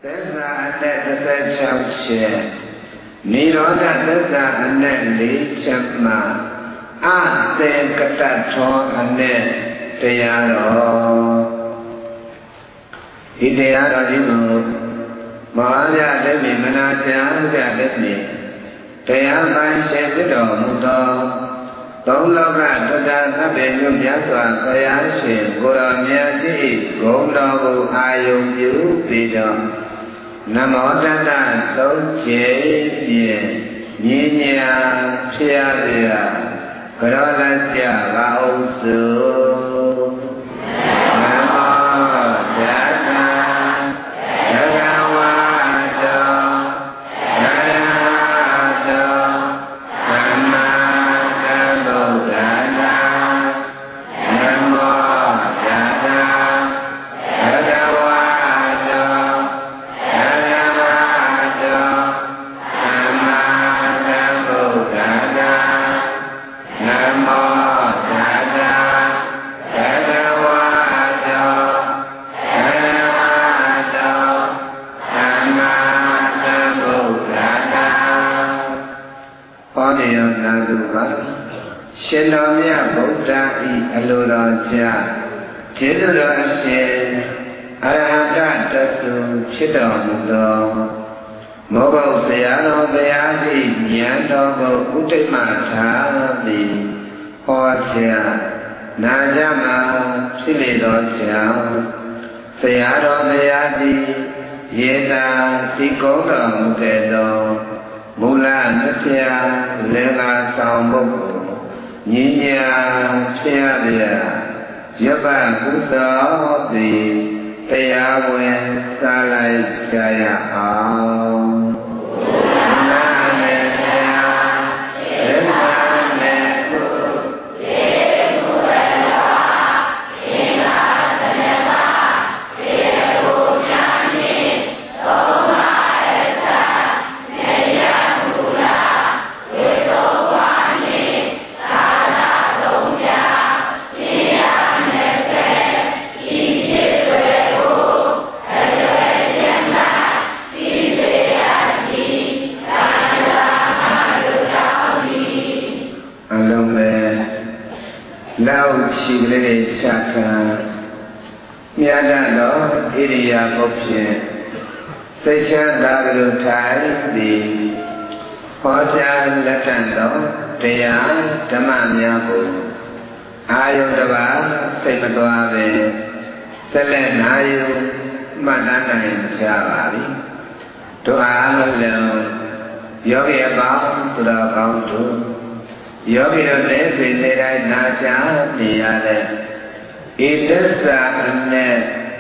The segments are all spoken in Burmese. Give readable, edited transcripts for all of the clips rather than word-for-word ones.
သစ္စာအသက်36ချက်နိရောဓသစ္စာအနက်4ချက်မှာအသေကတ္တထောအနက်တရားတော်ဒီတရားတော်ဒီကိုမဟာဗျာတည်းမနာချာဗျာတည်းတရားပိုင်းရှင်ဖြစ်တော်မူသောသုံးလောကတတသဗ္ဗညုမြတ်စွာဘုရားရှင်ကိုယ်တော်မြတ်ကြီးဂုဏ်တော်ကိုအာယုံပြုပြီးတော့နမောတတသုံးချေဖြင့်ညီညာဖြစ်ရစေရကရောလကြပါအောင်စို့နမောတတဘဂဝါတောနရတောသမ္မာသမ္ဗုဒ္ဓနာနမောတတဘဂဝါတောနရတောသမ္မာသမ္ဗုဒ္ဓနာနမောတတဘဂဝါတောနရတောသမ္မာသမ္ဗုဒ္ဓနာဟောဒီယောနာတုပါရှင်တော်မြတ်ဗုဒ္ဓဤအလိုတော်ကြားကျေးဇူးတော်အရှင်အရဟတတသုဖြစ်တော်မူသောမောဂုတ်ဆရာတော်ဘုရားကြီးဉာဏ်တော်ကိုဥဒိမထားပြီးဟောကြားနာကြမှာဖြစ်လေသောကြောင့်ဆရာတော်ဘုရားကြီးယေတာဒီကုန်းတော်မူခဲ့သောမူလမဖျားလင်္ကာဆောင်ပုဂ္ဂိုလ်ညီညာဖြစ်ရသည်ရပကုသောသည်တရားဝင်စားလိုက်ကြရအောင်နာမေဆရာသေနာမေကုသေမူရတောသေနာသေနာသေဘုရားနိသောမာအစ္ဆနေယမူလာသေသောဝါနိသာနာသုံးပြသေယမေသေဤဖြစ်ွယ်ကိုအရွယ်ကျမ်းသာဒီစေရသည်သာနာမလူတော်သည်အလုံးမဲ့လောက်ရှိကလေးချခံမြတ်တော်ဣရိယာပုဖြင့်သိချမ်းသာကလေးထိုင်သည်ဟောကြားလက်ထံတော်တရားဓမ္မများကိုအာယုတပါသိမသွားပဲဆက်လက်နာယူမှတ်တမ်းနိုင်ကြပါပြီတို့အားလုံးယောဂီအပေါင်းသူတော်ကောင်းတို့ယောဂီတို့လည်းသိနေတိုင်းနာကြားနေရတဲ့ဣတ္တစာအနဲ့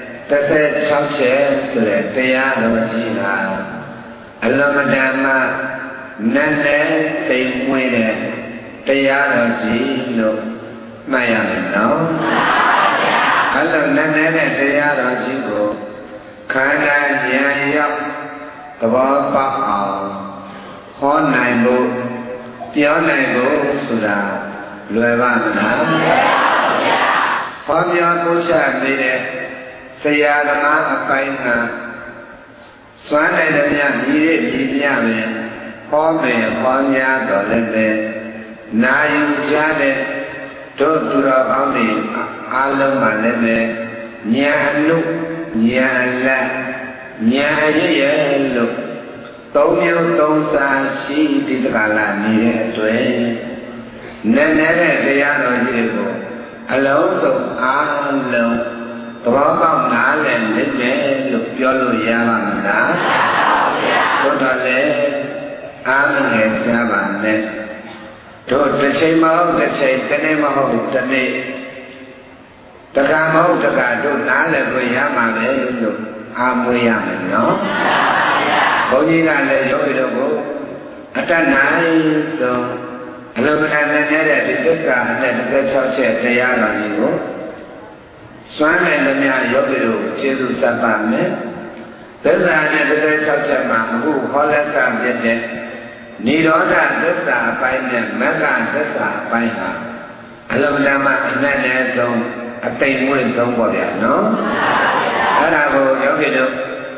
36ချက်ဆိုတဲ့တရားတော်ကြီးဟာအလမတန်မှနတ်နဲ့သိမ့်မွေးတဲ့တရားတော်ကြီးလို့မှတ်ရမယ်နော်အဲ့လိုနတ်နဲ့တရားတော်ကြီးကိုခန္ဓာဉာဏ်ရောက်သဘောပေါက်အောင်ဟောနိုင်ဖို့ပြောနိုင်ဖို့ဆိုတာလွယ်ပါမလားဟောပြောပို့ချနေတဲ့ဆရာသမားအပိုင်းကစွမ်းနိုင်တဲ့မြတ်မြည်ရမြည်ပြမယ်ဟောမယ်ဟောများတော်လည်းပဲနာယူကြတဲ့တို့သူတော်ကောင်းတွေအားလုံးမှလည်းပဲဉာဏ်အနုဉာဏ်လက်ဉာဏ်ရရဲ့လို့သုံးမျိုးသုံးစားရှိဒီတကလာနေတဲ့အတွက်နည်းနည်းတဲ့တရားတော်ကြီးကိုအလုံးစုံအားလုံးသဘောပေါက်နားလည်နေတယ်လို့ပြောလို့ရပါမလားဘုရားလည်းအားမငယ်ချပါနဲ့တို့တစ်ချိန်မဟုတ်တစ်ချိန်တစ်နေ့မဟုတ်တစ်နေ့တက္ကမဟုတ်တက္ကတို့နားလည်ကိုရမှာပဲလို့အားမွေးရမယ်နော်ဘုန်းကြီးကလည်းယောဂီတို့ကိုအတတ်နိုင်ဆုံးအလုံးမနဲ့နေတဲ့ဒီသစ္စာအနဲ့36ချက်တရားတော်ကြီးကိုစွမ်းနိုင်သမျှယောဂီတို့ကျေးဇူးဆက်ပါမယ်သစ္စာနဲ့36ချက်မှာအခုဟောလက်စာပြတဲ့နိရောဓသစ္စာအပိုင်းနဲ့မဂ္ဂသစ္စာအပိုင်းဟာအလုံးမနဲ့အနက်နဲ့ဆုံးအတိမ်မွေ့ဆုံးပေါ့ဗျာနော်အဲ့ဒါကိုယောဂီတို့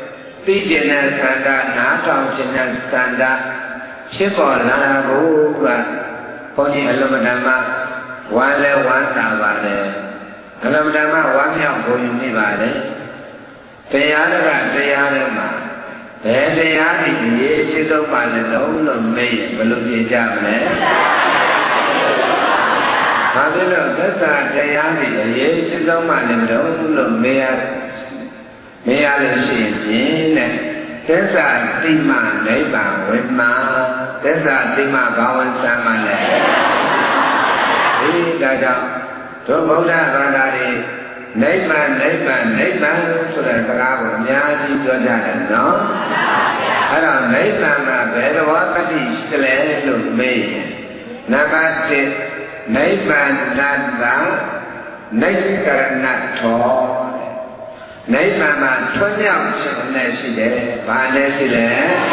သိကျင်တဲ့သန္တာနားထောင်ခြင်းတဲ့သန္တာဖြစ်ပေါ်လာဖို့ကဘုန်းကြီးအလုံးမတမဝမ်းလဲဝမ်းသာပါတယ်အလုံးမတမဝမ်းမြောက်ကိုယူမိပါတယ်တရားတကတရားထဲမှာဘယ်တရားဒီအရေးအချင်းဆုံးပါလဲလို့မေးရင်ဘယ်လိုပြင်ကြမလဲဘာဖြစ်လို့သစ္စာတရားဒီအရေးအချင်းဆုံးပါလဲလို့မေးရလို့ရှိရင်တဲ့သစ္စာတိမနိဗ္ဗာန်ဝိမာသစ္စာတိမဘာဝံသမ်းမလဲဒီဒါကြောင့်တို့ဗုဒ္ဓဘာသာတွေနိဗ္ဗာန်နိဗ္ဗာန်နိဗ္ဗာန်ဆိုတဲ့စကားကိုအများကြီးပြောကြတယ်နော်အဲ့တော့နိဗ္ဗာန်ကဘယ်တော်တတိရှိလဲလို့မေးရင်နံပါတ်1နိဗ္ဗာန်တတ္တနိစ္စကရဏထောနိဗ္ဗာန်မှာထွန်းမြောက်ခြင်းနဲ့ရှိတယ်။ဘာနဲ့ရှိလဲ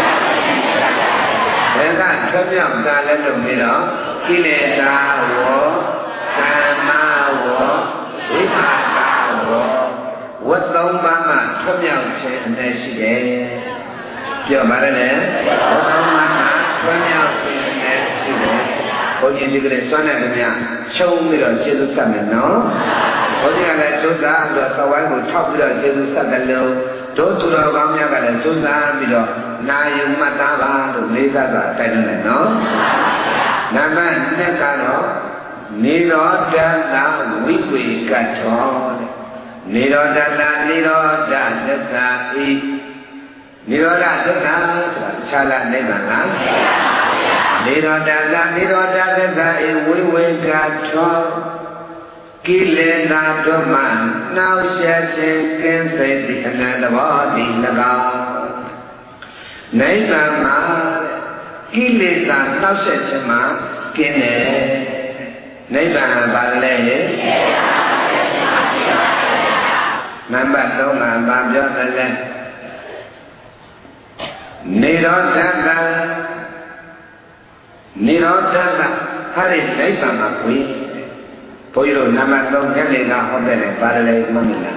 ။ဘယ်ကထွန်းမြောက်တာလဲလို့ပြီးတော့ကိလေသာဝေါကာမဝေါဝိပါကဝေါဝတ်သုံးပါးမှာထွန်းမြောက်ခြင်းနဲ့ရှိတယ်။ပြောပါရလေ။ဝတ်သုံးပါးမှာထွန်းမြောက်ခြင်းနဲ့ရှိတယ်။ဘုန်းကြီးဒီကလေးစွမ်းတဲ့ခင်ဗျာချုံပြီးတော့ကျေးဇူးဆက်မယ်နော်။ဘုန်းကြီးကလည်းကျိုးစားပြီးတော့သဝိုင်းကိုထောက်ပြီးတော့ကျေးဇူးဆက်တယ်လို့တို့သူတော်ကောင်းများကလည်းကျိုးစားပြီးတော့နာယုံမှတ်သားပါလို့လေးစားစွာတိုက်တယ်နော်။နံပါတ်2ကတော့နိရောဓတဝိကွေကတ္ထောနိရောဓတနိရောဓသစ္စာဤနိရောဓသစ္စာဆိုတာခြားလားနိဗ္ဗာန်လားနိရောဓတနိရောဓသစ္စာဤဝိဝေကတ္ထောကိလေသာတို့မှနှောက်ယှက်ခြင်းကင်းစိတ်သည့်အနန္တဘောတိ၎င်းနိဗ္ဗာန်မှာကိလေသာနှောက်ယှက်ခြင်းမှာကင်းတယ်နိဗ္ဗာန်ဘာလဲနံပါတ်3ကဘာပြောတယ်လဲနိရောဓတနိရောဓတဟာဒီနိဗ္ဗာန်မှာကိုဘုန်းကြီးတို့နံပါတ်3ရက်လေးကဟောတဲ့လေပါရလေမှတ်မိလား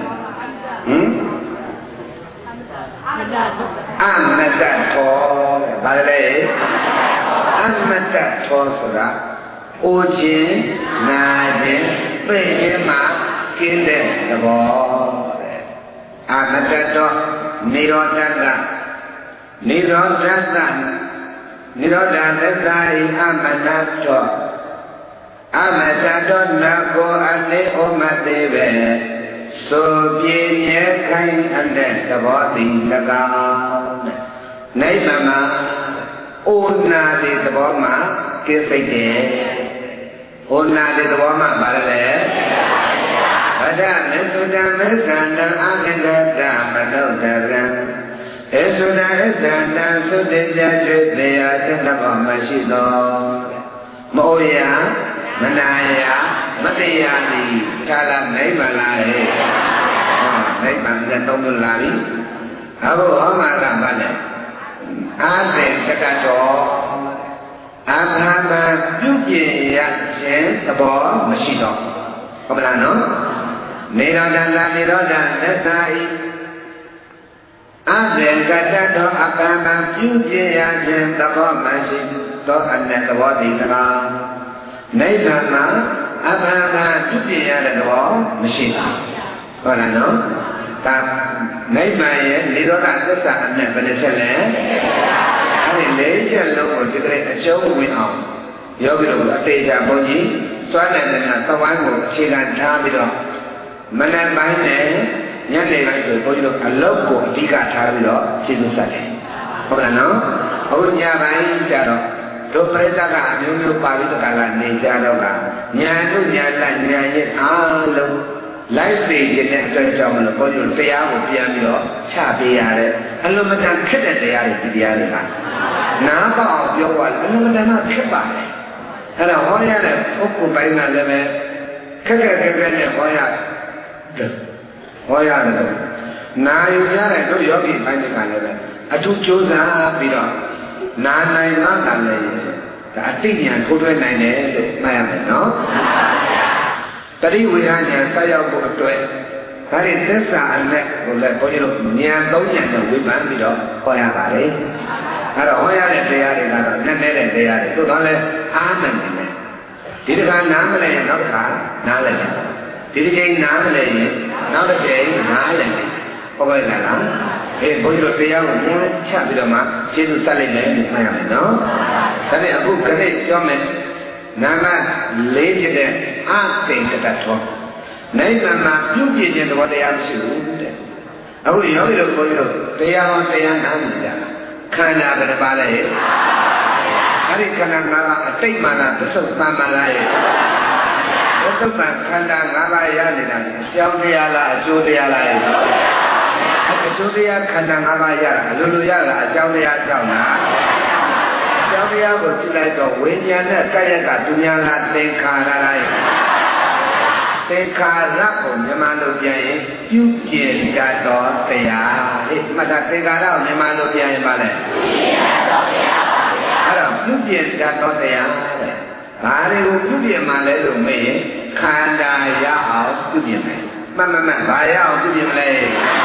အမတ္တထောပါရလေအမတ္တထောဆိုတာအိုခြင်းနာခြင်းသိခြင်းမှာကင်းတဲ့သဘောတဲ့အမတ္တထောနိရောဓတနိရောဓတနိရောဓသစ္စာဤအမတ္တထောအမတ္တတောနကောအနေဩမသေးပဲဆိုပြင်းမြဲခိုင်းအပ်တဲ့သဘောတည်၎င်းနိဗ္ဗာန်မှာဩနာတဲ့သဘောမှာကိစိတ်တယ်ဩနာတဲ့သဘောမှာပါလဲဗဒမေသုတံမေသန္တံအကတတမနုဿရံဧသုတံဧသန္တံသုတေကြကျွေတရားသတ္တဘောမရှိသောမဩယမနာယမတရားတိသာလနိဗ္ဗာန်လာဟဲ့နိဗ္ဗာန်နဲ့သုံးလို့လာပြီအခုဟောမှာကဘာလဲအာသေကတတော်အာသံမပြုပြင်ရခြင်းသဘောမရှိတော့ဟုတ်မလားနော်နေရောဓတာနေရောဓသစ္စာဤအာသေကတတော်အပံမပြုပြင်ရခြင်းသဘောမရှိတော့အနတ်သဘောတည်တရားနိဗ္ဗာန်မှာအပ္ပန္နပြုပြင်ရတဲ့တော့မရှိဘူးဟုတ်လားနော်ဒါနိဗ္ဗာန်ရဲ့နိရောဓသစ္စာအနဲ့ဘယ်နဲ့ဆက်လဲအဲ့ဒီ၄ချက်လုံးကိုဒီကနေ့အကျုံးဝင်အောင်ယောဂီတို့အသေးချာဘုန်းကြီးစွမ်းတဲ့သဝိုင်းကိုအခြေခံထားပြီးတော့မနက်ပိုင်းနဲ့ညနေပိုင်းဆိုဘုန်းကြီးတို့အလုပ်ကိုအဓိကထားပြီးတော့ရှင်းxuấtတယ်ဟုတ်လားနော်အခုညပိုင်းကျတော့တို့ပြိဿကအမျိုးမျိုးပါဠိတက္ကကနေကြတော့ကညာတို့ညာလညာရဲ့အားလုံးလိုက်သိခြင်းတဲ့အတွက်ကြောင့်မလို့ဘုန်းကြီးတို့တရားကိုပြန်ပြီးတော့ချပေးရတယ်အလုံးမတန်ခက်တဲ့တရားတွေဒီတရားတွေကနားပေါအောင်ပြောသွားတယ်အလုံးမတန်မှခက်ပါတယ်အဲ့တော့ဟောရတဲ့ပုဂ္ဂိုလ်ပိုင်းကလည်းပဲခက်နဲ့ဟောရတယ်နာယူရတဲ့တို့ယောဂီပိုင်းတွေကလည်းပဲအထူးကြိုးစားပြီးတော့နာနိုင်တော့တာလေဒါအသိဉာဏ်ထိုးထွင်းနိုင်တယ်လို့မှတ်ရမယ်နော်တတိဝိညာဉ်ဆက်ရောက်ဖို့အတွက်ဒါတွေသစ္စာနဲ့ဟိုလဲဘုန်းကြီးတို့ဉာဏ်သုံးဉာဏ်နဲ့ဝိပန်းပြီးတော့ဟောရပါတယ်အဲ့တော့ဟောရတဲ့တရားတွေကတော့နက်နေတဲ့တရားတွေသို့တော်လည်းအားနိုင်တယ်ဒီတစ်ခါနားမလဲရင်နောက်တစ်ခါနားလဲတယ်ဒီတစ်ချိန်နားမလဲရင်နောက်တစ်ချိန်နားလဲတယ်ဟုတ်ကဲ့လားအေးဘုန်းကြီးတို့တရားကိုဉာဏ်ချပြီးတော့မှကျေးဇူးဆက်လိုက်မယ်လို့မှတ်ရမယ်နော်ဒါနဲ့အခုခဏပြောမယ်နာမလေးဖြစ်တဲ့အသိဉ္ဇတထောနိဗ္ဗာန်မှာပြုပြည့်ခြင်းသဘောတရားရှိဘူးတဲ့အခုယောဂီတို့ဘုန်းကြီးတို့တရားဟောတရားနားနေကြခန္ဓာဘယ်နှပါလဲအဲ့ဒီခန္ဓာ၅ပါးအတိတ်မှလားသစ္စာမှလားရဲ့ဘုဒ္ဓဘာခန္ဓာ၅ပါးရနေတာအကြောင်းတရားလားအကျိုးတရားလားရဲ့အကျိုးတရားခန္ဓာ၅ပါးရတာအလိုလိုရတာအကြောင်းတရားကြောင့်လားအကြောင်းတရားကိုကြည့်လိုက်တော့ဝိညာဉ်နဲ့ကာယကသူများလားသင်္ခါရလားရဲ့သင်္ခါရကိုမြန်မာလိုပြန်ရင်ပြုပြင်တတ်သောတရားဟဲ့မှတ်တာသင်္ခါရကိုမြန်မာလိုပြန်ရင်ပါလဲအဲ့တော့ပြုပြင်တတ်သောတရားတဲ့ဘာတွေကိုပြုပြင်မှလဲလို့မေးရင်ခန္ဓာရအောင်ပြုပြင်မယ်မှတ်ဘာရအောင်ပြုပြင်မလဲ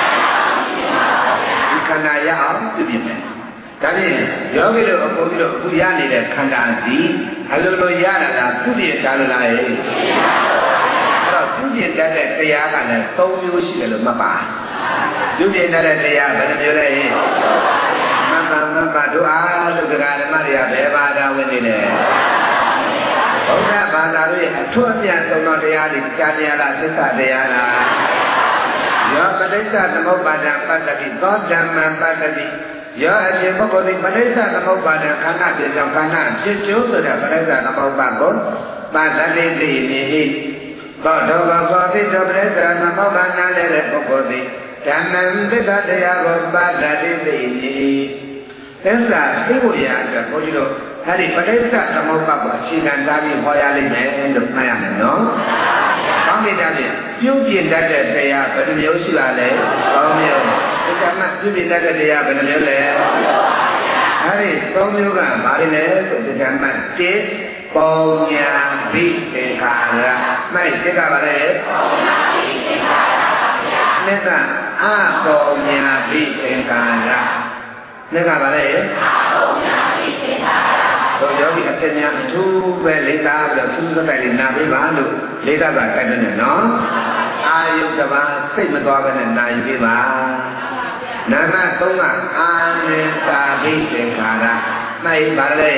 ဒီခန္ဓာရအောင်ပြုပြင်မယ်ဒါဖြင့်ယောဂီတို့အကုန်ပြီးတော့အခုရနေတဲ့ခန္ဓာဒီအလိုလိုရတာလားပြုပြင်တာလားရဲ့ပြုပြင်တတ်တဲ့တရားကလည်း၃မျိုးရှိတယ်လို့မှတ်ပါပြုပြင်တတ်တဲ့တရားဘယ်နှမျိုးလဲမှတ်ပါတို့အားလို့ဒကာဓမ္မတွေကဘယ်ဘာသာဝင်နေလဲဘုရားဘာသာရဲ့အထွတ်အပြန်ဆုံးသောတရားတွေကြားတရားလားသစ္စာတရားလားယောပဋိစ္စသမုပ္ပါဒံပတ္တိသောဓမ္မံပတ္တိယောအရှင်ပုဂ္ဂိုလ်ဒီပဋိစ္စသမုပ္ပါဒံခန္ဓာဖြစ်ကြောင်းခန္ဓာဖြစ်ကျိုးဆိုတဲ့ပဋိစ္စသမုပ္ပါကိုပတ္တိသိနေသောတောဘောတိတောပရိသရမမောက္ခနာလည်းတဲ့ပုဂ္ဂိုလ်သည်ဓမ္မံသစ္စာတရားကိုပါဒတိသိနေသစ္စာသိဖို့ရအတွက်ဘုန်းကြီးတို့အဲ့ဒီပဋိစ္စသမုပ္ပါကိုအခြေခံထားပြီးဟောရလိမ့်မယ်လို့မှတ်ရမယ်နော်။ကောင်းပြီဒါဖြင့်ပြုပြင်တတ်တဲ့တရားဘယ်နှမျိုးရှိပါလဲ။၃မျိုး။ဒီကမှပြုပြင်တတ်တဲ့တရားဘယ်နှမျိုးလဲ။အဲ့ဒီ၃မျိုးကဘာတွေလဲဆိုဒီကမှ1ပုံညာဘိသင်္ခါရမိုက်စိတ်ကပါလေပုံညာဘိသင်္ခါရနှစ်ကအပုံညာဘိသင်္ခါရနှစ်ကပါလေအပုံညာဘိသင်္ခါရတို့ယောဂီအဖြစ်များအထူးပဲလေးစားပြီးတော့သူစတိုက်လေးနာပေးပါလို့လေးစားတာတိုက်တယ်နော်အာယုတဘာစိတ်မသွားဘဲနဲ့နာယူပေးပါနာမ၃ကအာနိတာဘိသင်္ခါရမိုက်ပါလေ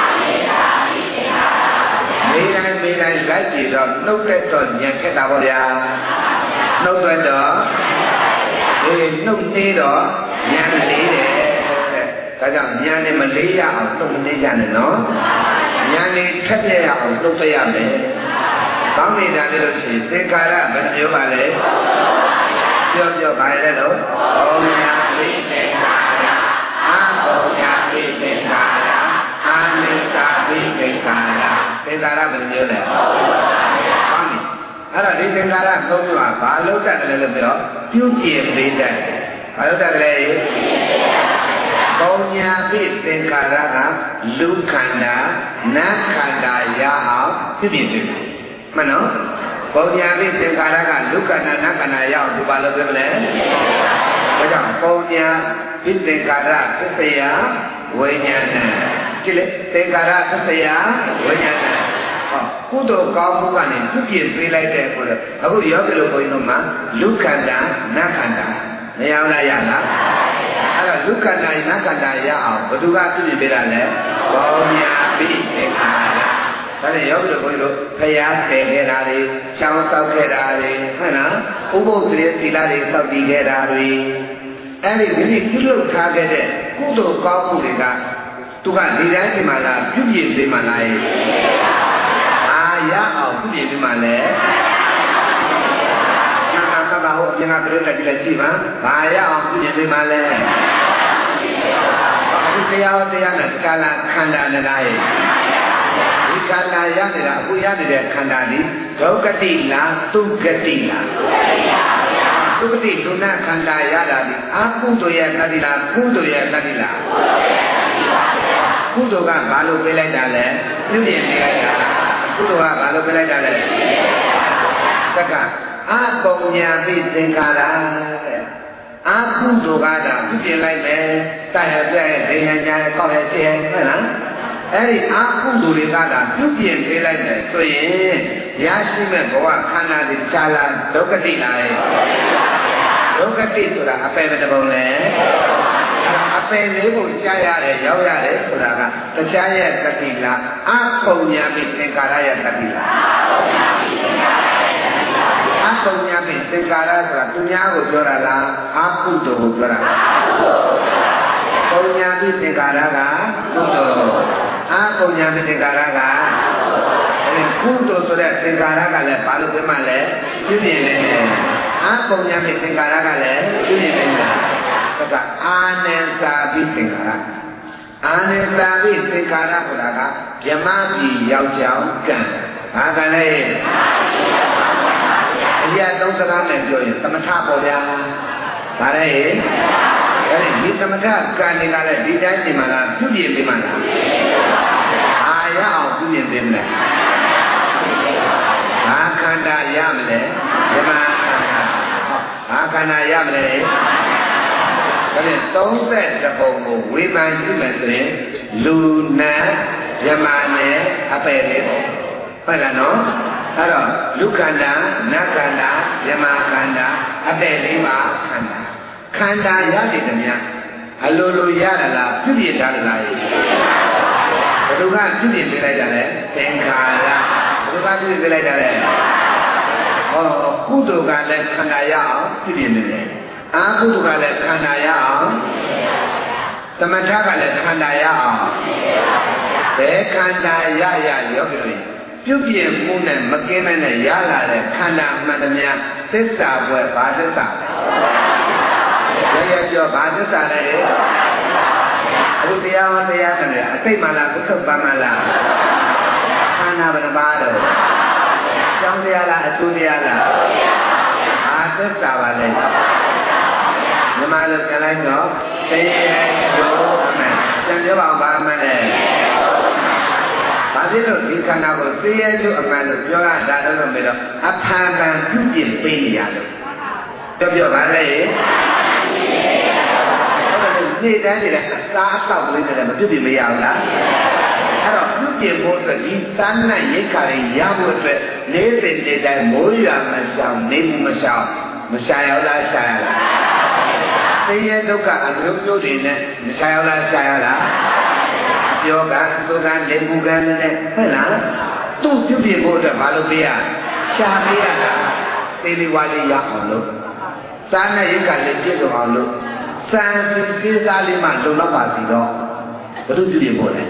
မေးတိုင်းလိုက်ကြည့်တော့နှုတ်သက်တော့ညံခက်တာပေါ့ဗျာနှုတ်သက်တော့နှုတ်သေးတော့ညံလေးတယ်ဒါကြောင့်ညံနဲ့မလေးရအောင်နှုတ်မသေးကြနဲ့နော်ညံလေးထက်ပြရအောင်နှုတ်သက်ရမယ်ကောင်းနေတာလေလို့ရှိရင်သင်္ခါရဘယ်မျိုးပါလဲပြောပါရဲလို့ဩညာပိသင်္ခါရအာဩညာပိသင်္ခါရအာနိတာပိသင်္ခါရသင်္ခါရဘယ်လိုမျိုးလဲဟုတ်ပြီအဲ့တော့ဒီသင်္ခါရ၃မျိုးကဘာလို့တတ်တယ်လဲဆိုတော့ပြုပြင်ပေးတတ်တယ်ဘာလို့တတ်တယ်လဲပုံညာပိသင်္ခါရကလူခန္ဓာနတ်ခန္ဓာရအောင်ပြုပြင်ပေးတယ်မှန်နော်ပုံညာပိသင်္ခါရကလူခန္ဓာနတ်ခန္ဓာရအောင်ဒီဘာလို့ပြောမလဲဒါကြောင့်ပုံညာပိသင်္ခါရသစ္စေယဝိညာဏကြည့်လေသင်္ခါရသစ္စေယဝိညာဏကုသိုလ်ကောင်းမှုကနေပြုပြင်ပေးလိုက်တဲ့ဆိုတော့အခုယောဂီလိုဘုန်းကြီးတို့မှာလူခန္ဓာနတ်ခန္ဓာမရအောင်လားရလားအဲ့တော့လူခန္ဓာနတ်ခန္ဓာရအောင်ဘယ်သူကပြုပြင်ပေးတာလဲဘောညာပိသင်္ခါရဒါနဲ့ယောဂီလိုဘုန်းကြီးတို့ဖျားဆယ်ခဲ့တာတွေရှောင်းဆောက်ခဲ့တာတွေဟုတ်လားဥပုသ်တွေသီလတွေစောင့်တည်ခဲ့တာတွေအဲ့ဒီဒီပြုလုပ်ထားခဲ့တဲ့ကုသိုလ်ကောင်းမှုတွေကသူကဒီတိုင်းဒီမှာလားပြုပြင်ပေးမှလားအာရအောင်ပြုပြင်ပေးမှလဲနာမဟိုအပြင်ကပြည့်တဲ့ဒီလက်ရှိပါဘာရအောင်ပြုပြင်ပေးမှလဲအခုတရားနဲ့ကာလခန္ဓာနဲ့လားဒီခန္ဓာရနေတာအခုရနေတဲ့ခန္ဓာဒီဒုက္ခတိလားသူဂတိလားသုခတိဒုဏခန္ဓာရတာဒီအာကုသိုလ်ရဲ့တတိလားကုသိုလ်ရဲ့တတိလားကုသိုလ်ကဘာလို့ပေးလိုက်တာလဲပြုပြင်ပေးလိုက်တာကုသိုလ်ကဘာလို့ပေးလိုက်တာလဲသက္က阿公娘比真卡拉，阿姑做家的不进来没，大家在人家搞些钱，对啦。哎，阿姑做的家的不进回来没，所以也是没给我看那的家啦，都个地来，都个地做啦，阿伯没得帮嘞。阿伯你不家呀嘞，有呀嘞，做那个，这家也个地啦，阿公娘比真卡拉也个地啦。阿公娘比真卡拉是吧？东娘我做了啦，阿姑都做了。公娘比真卡拉个，姑都。阿公娘比真卡拉个，姑都做的真卡拉个嘞，把路给嘛嘞，就变嘞。阿公娘比真卡拉个嘞，就变嘞。这个阿南沙比真卡拉，阿南沙比真卡拉不那个，也马比要讲干，阿个嘞。哎呀，都是他们教的，怎么差不了？啥嘞？哎，你怎么差？干的干嘞，比咱的嘛啦，不比的嘛啦。哎呀，不比的嘛。阿看他呀么嘞？对吗？阿看他呀么嘞？这边都在这方面违反基本是路难、野蛮的阿白的，对了喏。အဲ့တော့လူခန္ဓာနတ်ခန္ဓာယမခန္ဓာအပေလေးပါခန္ဓာရတဲ့တည်းများအလိုလိုရတာလားပြုပြင်ထားလားဘယ်သူကပြုပြင်ပေးလိုက်တာလဲသင်္ခါရဘယ်သူကပြုပြင်ပေးလိုက်တာလဲဟောကုသိုလ်ကလည်းခန္ဓာရအောင်ပြုပြင်နေတယ်အာကုသိုလ်ကလည်းခန္ဓာရအောင်သမထကလည်းခန္ဓာရအောင်ဘယ်ခန္ဓာရယောဂီတို့ပြုပြင်မှုနဲ့မကင်းတဲ့ရလာတဲ့ခန္ဓာမှန်သမျှသစ္စာဘွယ်ဘာသစ္စာလဲရပြောဘာသစ္စာလဲအခုတရားဟောတရားတယ်အသိမှလားဘုသုပ္ပမလားခန္ဓာဘယ်နှပါတော့ကျောင်းတရားလားအကျိုးတရားလားဘာသစ္စာပါလဲမြမလို့ပြန်လိုက်တော့တရားရောအမှန်ပြန်ပြောပါအောင်ဘာမှလဲဘာဖြစ်လို့ဒီခန္ဓာကိုသိရလို့အမှန်လို့ပြောရတာတော့မေတော့အဖန်ဖန်ပြုပြင်ပေးနေရလို့ပြောပါလေနေ့တိုင်းနေတဲ့အစားအသောက်လေးတွေမပြုပြင်မရဘူးလားအဲ့တော့ပြုပြင်ဖို့ဆိုဒီသန်းနဲ့ရိတ်ခါတွေရဖို့အတွက်နေ့စဉ်နေ့တိုင်းမိုးရွာမရှောင်နေမှုမရှောင်မရှာရလားရှာရလားသိရဒုက္ခအမျိုးမျိုးတွေနဲ့မရှာရလားရှာရလားပြောကသုခနေမှုကနဲ့ဟုတ်လားသူ့ပြုပြင်ဖို့အတွက်မလုပ်ပေးရရှာပေးရတာသေလီဝါလေးရအောင်လို့စားနဲ့ရိတ်ခါလေးပြည့်စုံအောင်လို့စံစီစားလေးမှလုံလောက်ပါစီတော့ဘယ်သူပြုပြင်ဖို့လဲ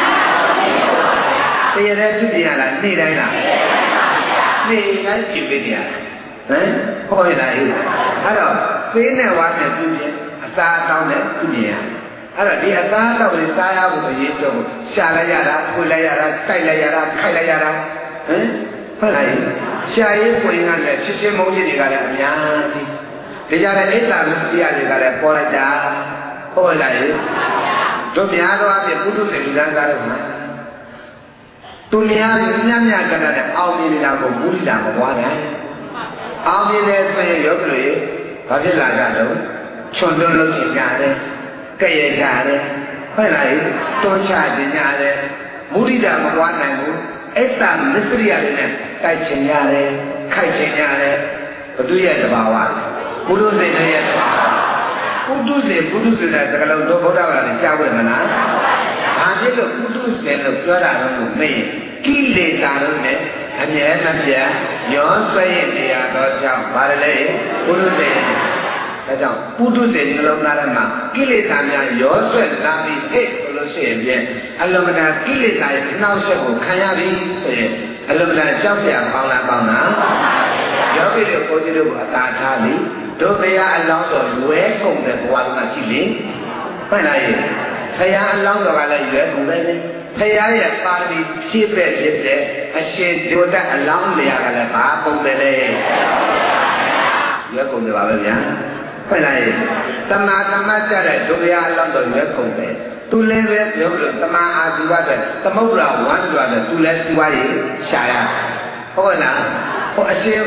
တရားတဲ့ပြုပြင်ရလားနေ့တိုင်းလားနေ့တိုင်းပြုပြင်ရဟမ်ဟောရလားအဲ့တော့သေးနဲ့ဝါနဲ့ပြုပြင်အစာအသောက်နဲ့ပြုပြင်ရအဲ့တော့ဒီအစာအသောက်ကိုစားရဖို့အရေးတော့ရှာလိုက်ရတာဖွင့်လိုက်ရတာကြိုက်လိုက်ရတာခိုက်လိုက်ရတာဟမ်ဟုတ်လားရှာရေးဖွင့်ရတဲ့ချစ်ချင်းမုန်းကြီးတွေကလည်းအများကြီးဒီကြတဲ့အိတ်တာမတရားတွေကလည်းပေါ်လိုက်တာဟုတ်လားတို့များသောအဖြစ်ပုထုဇဉ်လူသားသားတို့မှာသူများမြတ်မြတ်ကတည်းကအောင်မြင်နေတာကိုမူလိတာမပွားနိုင်အောင်မြင်တယ်ဆိုရင်ယောဂီတွေဘာဖြစ်လာကြတော့ချွန်တွန်းလို့ကြတယ်ကြဲ့ရကြတယ်ဟုတ်လားတွန်းချတင်ကြတယ်မူလိတာမပွားနိုင်ဘူးအိတ်တာမစ္စရိယတွေနဲ့တိုက်ချင်ရတယ်ခိုက်ချင်ရတယ်ဘသူရဲ့တဘာဝပုထုဇဉ်ရဲ့ပုထုဇဉ်တဲ့စကားလုံးတော့ဘုရားကလည်းကြားဝင်မလားဘာဖြစ်လို့ပုထုဇဉ်လို့ပြောတာတော့မေးကိလေသာတို့နဲ့အမြဲမပြတ်ရောဆွဲရနေရတော့ကြောင့်ဘာလဲပုထုဇဉ်ဒါကြောင့်ပုထုဇဉ်နှလုံးသားထဲမှာကိလေသာများရောဆွဲလာပြီးဟဲ့ဆိုလို့ရှိရင်အလုံးမနာကိလေသာရဲ့နှောက်ယှက်ကိုခံရပြီဆိုရင်အလုံးမနာကြောက်ပြပေါင်းတာယောဂီတို့ကိုယ်တို့အသာထားလိတို့ဘုရားအလောင်းတော်ရွယ်ကုန်တဲ့ဘဝမှာရှိလေဟုတ်လားဘုရားအလောင်းတော်ကလည်းရွယ်ကုန်တယ်ဘုရားရဲ့ပါရမီဖြည့်ပဲ့ဖြစ်တဲ့အရှင်ဒုဒ္ဒအလောင်းလျာကလည်းဘာကုန်တယ်လဲရွယ်ကုန်တယ်ပါပဲဗျာဟုတ်လားတမာတမတ်ကြတဲ့တို့ဘုရားအလောင်းတော်ရွယ်ကုန်တယ်သူလည်းပဲပြောလို့တမာအာဇီဝတဲ့သမုဒ္ဒရာဝမ်းကြွားတဲ့သူလည်းစီဝါရေးရှာရဟုတ်လားဟိုအရှင်ဒ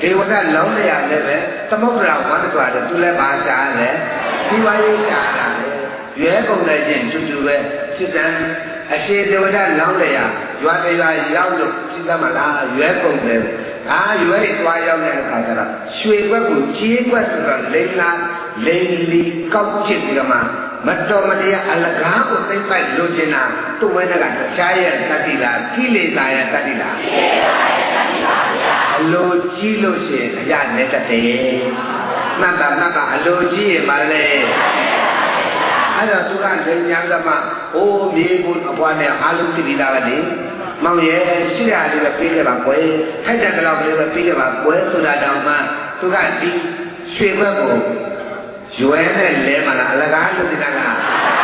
ဒေဝတာလောင်းတရားလည်းပဲသမုဒ္ဒရာဝါဒတော်တယ်သူလည်းပါရှားတယ်ဒီဝါရေးရှားတာလေရွဲကုန်တဲ့ချင်းတူတူပဲစိတ္တံအရှိဒေဝတာလောင်းတရားရွာတရားရောက်လို့စိတ္တမလားရွဲကုန်တယ်ရွဲတွားရောက်တဲ့အခါကျတော့ရွှေကွက်ကိုကြေးကွက်ဆိုတော့လိမ့်လာလိမ့်လီကောက်ချစ်ပြီးတော့မှမတော်မတရားအလကားကိုသိမ့်ပိုက်လို့ချင်တာသူ့ဝဲကတခြားရဲ့တတိလားကိလေသာရဲ့တတိလားအလိုကြီးလို့ရှိရင်အရာနဲ့တည်းမှတ်ပါအလိုကြီးရင်ပါလေအဲ့တော့သူကလိညာကမှအိုးမြေဘူးအပွားနဲ့အာလုံးတိတာကလေမောင်ရဲ့ရှိရလေးပဲပြေးခဲ့ပါကွယ်ထိုက်တဲ့လောက်လေးပဲပြေးခဲ့ပါကွယ်ဆိုတာတောင်မှသူကဒီရွှေဘက်ကိုရွယ်နဲ့လဲမလားအလကားလို့ဒီကလား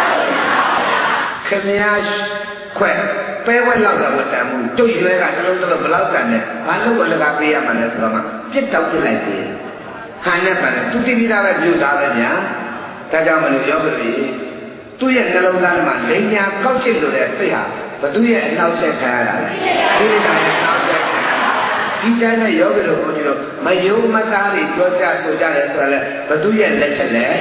ခင်ဗျာခွဲပဲဝက်လောက်တော့မတန်ဘူးတို့ရွယ်ကတစ်လုံးတစ်လုံးဘလောက်တန်လဲဘာလို့အလကားပေးရမှာလဲဆိုတော့မှပြစ်တောက်ပြလိုက်သေးဟန်နဲ့ပါလေသူတိတိသားပဲပြုသားပဲညာဒါကြောင့်မလို့ပြောပြပြီသူ့ရဲ့နှလုံးသားထဲမှာလိညာကောက်ချစ်လို့တဲ့စိတ်ဟာဘသူရဲ့အနောက်ဆက်ခံရတာလဲဒီလိုတိုင်းအနောက်ဆက်ဒီတိုင်းနဲ့ယောဂီတို့ဘုန်းကြီးတို့မယုံမသားတွေပြောကြဆိုကြတယ်ဆိုတော့လေဘသူရဲ့လက်ချက်လဲ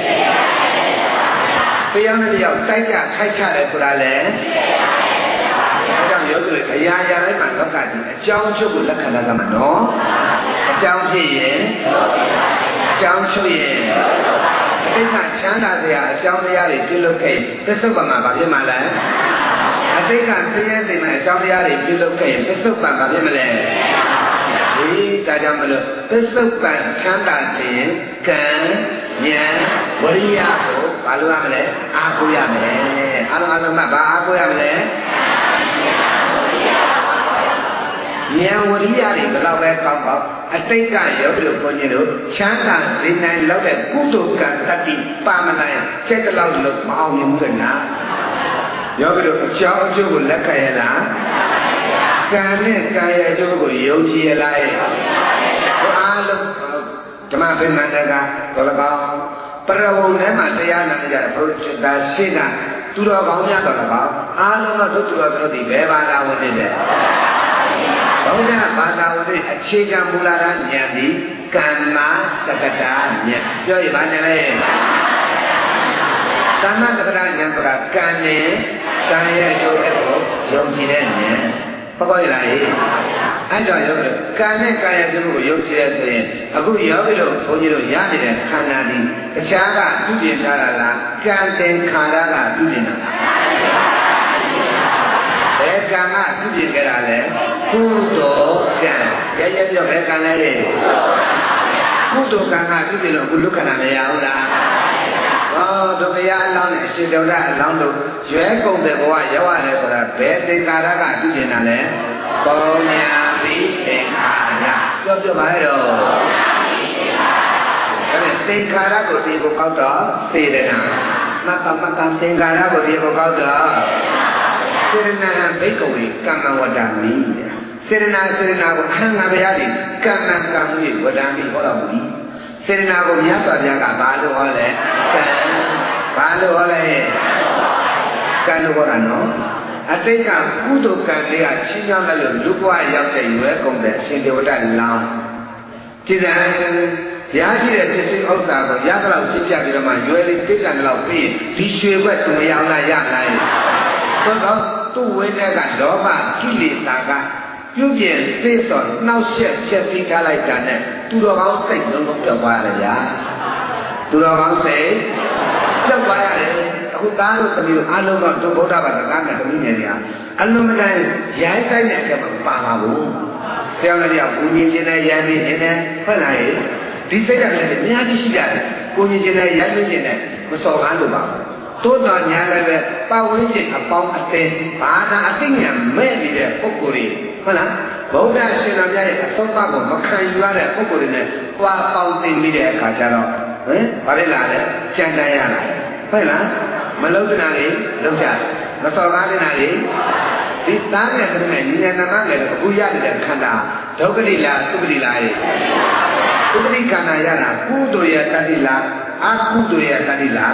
တရားနဲ့တရားတိုက်ကြခိုက်ချတယ်ဆိုတာလေဒါကြောင့်ယောဂီတို့အရာရာတိုင်းမှာလောကကြီးအကြောင်းချုပ်ကိုလက်ခံရမှာနော်အကြောင်းဖြစ်ရင်အကြောင်းချုပ်ရင်အတိတ်ကချမ်းသာစရာအကြောင်းတရားတွေပြုလုပ်ခဲ့သစ္စုပ္ပန်မှာဘာဖြစ်မှာလဲအတိတ်ကသိရသိမဲ့အကြောင်းတရားတွေပြုလုပ်ခဲ့သစ္စုပ္ပန်ဘာဖြစ်မလဲဒီဒါကြောင့်မလို့သစ္စုပ္ပန်ချမ်းသာခြင်းကံဉာဏ်ဝရိယကိုဘာလို့ရမလဲအားကိုးရမယ်အားလုံးမှဘာအားကိုးရမလဲဉာဏ်ဝရိယတွေဘယ်တော့ပဲကောင်းအတိတ်ကရောပြီးတော့ဘုန်းကြီးတို့ချမ်းသာနေနိုင်လောက်တဲ့ကုသိုလ်ကံတတိပါမလာရင်ကျက်တလောက်လို့မအောင်မြင်ဘူးကနာယောဂီတို့အကြောင်းအကျိုးကိုလက်ခံရလားကံနဲ့ကာယအကျိုးကိုယုံကြည်ရလားအားလုံးဓမ္မဗိမာန်ကတော်လကောပရဝုံထဲမှာတရားနာကြတဲ့ဘုရားရှိကသူတော်ကောင်းများတော်လကောအားလုံးတော့သူတော်တို့ဒီဘယ်ဘာသာဝင်နေတယ်ဘုရားဘာသာဝင်တွေအခြေခံမူလာတာဉာဏ်ဒီကမ္မတက္ကတာဉာဏ်ပြောရပါနဲ့လေကမ္မတက္ကတာဉာဏ်ဆိုတာကံနဲ့ကံရဲ့အကျိုးကိုယုံကြည်တဲ့ဉာဏ်ဘာလို့လဲအဲ့တော့ယောဂီတို့ကံနဲ့ကာယကျိုးကိုယုံကြည်ရဆိုရင်အခုယောဂီတို့ဘုန်းကြီးတို့ရနေတဲ့ခန္ဓာဒီတခြားကပြုပြင်ထားတာလားကံတင်ခန္ဓာကပြုပြင်တာဘယ်ကံကပြုပြင်ကြတာလဲကုသိုလ်ကံရရပြောဘယ်ကံလဲကုသိုလ်ကံကပြုပြင်လို့ကုလခန္ဓာမရဘူးလားဒုက္ခရအလောင်းနဲ့အရှင်ဒေါဒအလောင်းတို့ရွဲကုန်တဲ့ဘဝရောက်ရတယ်ဆိုတာဘယ်သင်္ကာရကပြုပြင်တာလဲကောညာပိသင်္ခါရပြောပါရဲ့တော့အဲ့သင်္ခါရကိုဒီကိုကောက်တော့စေရနာမတ္တသင်္ခါရကိုဒီကိုကောက်တော့စေရနာဘိက္ခဝေကမ္မဝတ္တမိစေရနာကိုအဟံငါဘုရားဒီကမ္မကံကြီးဝတ္တမိဟောတော်မူသည်စေရနာကိုမြတ်စွာဘုရားကဘာလို့ဟောလဲကံဘာလို့ဟောလဲကံလို့ဟောတာနော်အတိတ်ကကုသိုလ်ကံတွေကချင်းချောင်းလိုက်လို့လူဘဝရောက်တဲ့ရွယ်ကုန်တဲ့အရှင်ဒေဝတလောင်းဒီကံရရှိတဲ့ဖြစ်စဉ်ဥစ္စာကိုရသလောက်ဖြစ်ပြပြီးတော့မှရွယ်လေးတိတ်ကံလောက်ပြီးဒီရွှေဘက်သူမရလားရနိုင်သို့တော့သူ့ဝိနည်းကလောဘကိလေသာကပြုပြင်သိစောနှောက်ယှက်ချက်ပြီးထားလိုက်တာနဲ့သူတော်ကောင်းစိတ်လုံးလုံးပြောက်သွားရတယ်ဗျာသူတော်ကောင်းစိတ်ပြောက်သွားရတယ်အခုသားတို့သမီးတို့အားလုံးကသူဗုဒ္ဓဘာသာကသမီးငယ်တွေအလုံးမတန်ရိုင်းဆိုင်တဲ့အချက်မှာပါပါဘူးတရားနဲ့တရားကိုကြီးခြင်းနဲ့ရန်ပြီးခြင်းနဲ့ဟုတ်လားဒီစိတ်ကလည်းအများကြီးရှိကြတယ်ကိုကြီးခြင်းနဲ့ရန်ပြီးခြင်းနဲ့မစော်ကားလို့ပါတိုးတော်ညာလည်းပဲပတ်ဝန်းကျင်အပေါင်းအသင်းဘာသာအသိဉာဏ်မဲ့နေတဲ့ပုဂ္ဂိုလ်တွေဟုတ်လားဗုဒ္ဓရှင်တော်မြတ်ရဲ့အဆုံးသတ်ကိုမခံယူရတဲ့ပုဂ္ဂိုလ်တွေနဲ့တွားပေါင်းသိမိတဲ့အခါကျတော့ဘာလဲလားလဲကြံတန်းရလာဟုတ်လားမလုံးတနာတွေလုံးကြမစော်ကားတဲ့နာတွေဒီသားနဲ့သမီးနဲ့ညီညာနာမနဲ့အခုရတဲ့ခန္ဓာဒုက္ခတိလားသုခတိလားသုခတိခန္ဓာရတာကုသိုလ်ရဲ့တတိလားအကုသိုလ်ရဲ့တတိလား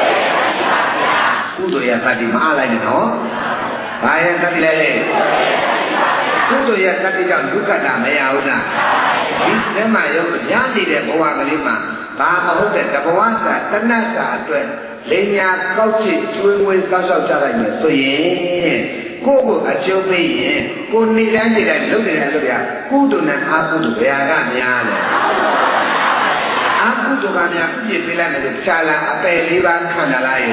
ကုသိုလ်ရဲ့တတိမအားလိုက်နဲ့နော်ဘာရဲ့တတိလဲကုသိုလ်ရဲ့တတိကြောင့်ဒုက္ခတာမရဘူးလားဒီထဲမှာရောရနေတဲ့ဘဝကလေးမှာဘာမဟုတ်တဲ့တဘဝစာတဏှတ်စာအတွက်လိညာကောက်ချစ်ကျွေးမွေးကောက်ရှောက်ကြလိုက်မယ်ဆိုရင်ကိုယ့်ကိုအကျိုးပေးရင်ကိုနေတိုင်းနေတိုင်းလုပ်နေတယ်လို့ပြကုသိုလ်နဲ့အာကုသိုလ်ဘယ်ဟာကများလဲအာကုသိုလ်ကများပြည့်ပေးလိုက်တယ်လို့ခြားလာအပယ်လေးပါးခန္ဓာလိုက်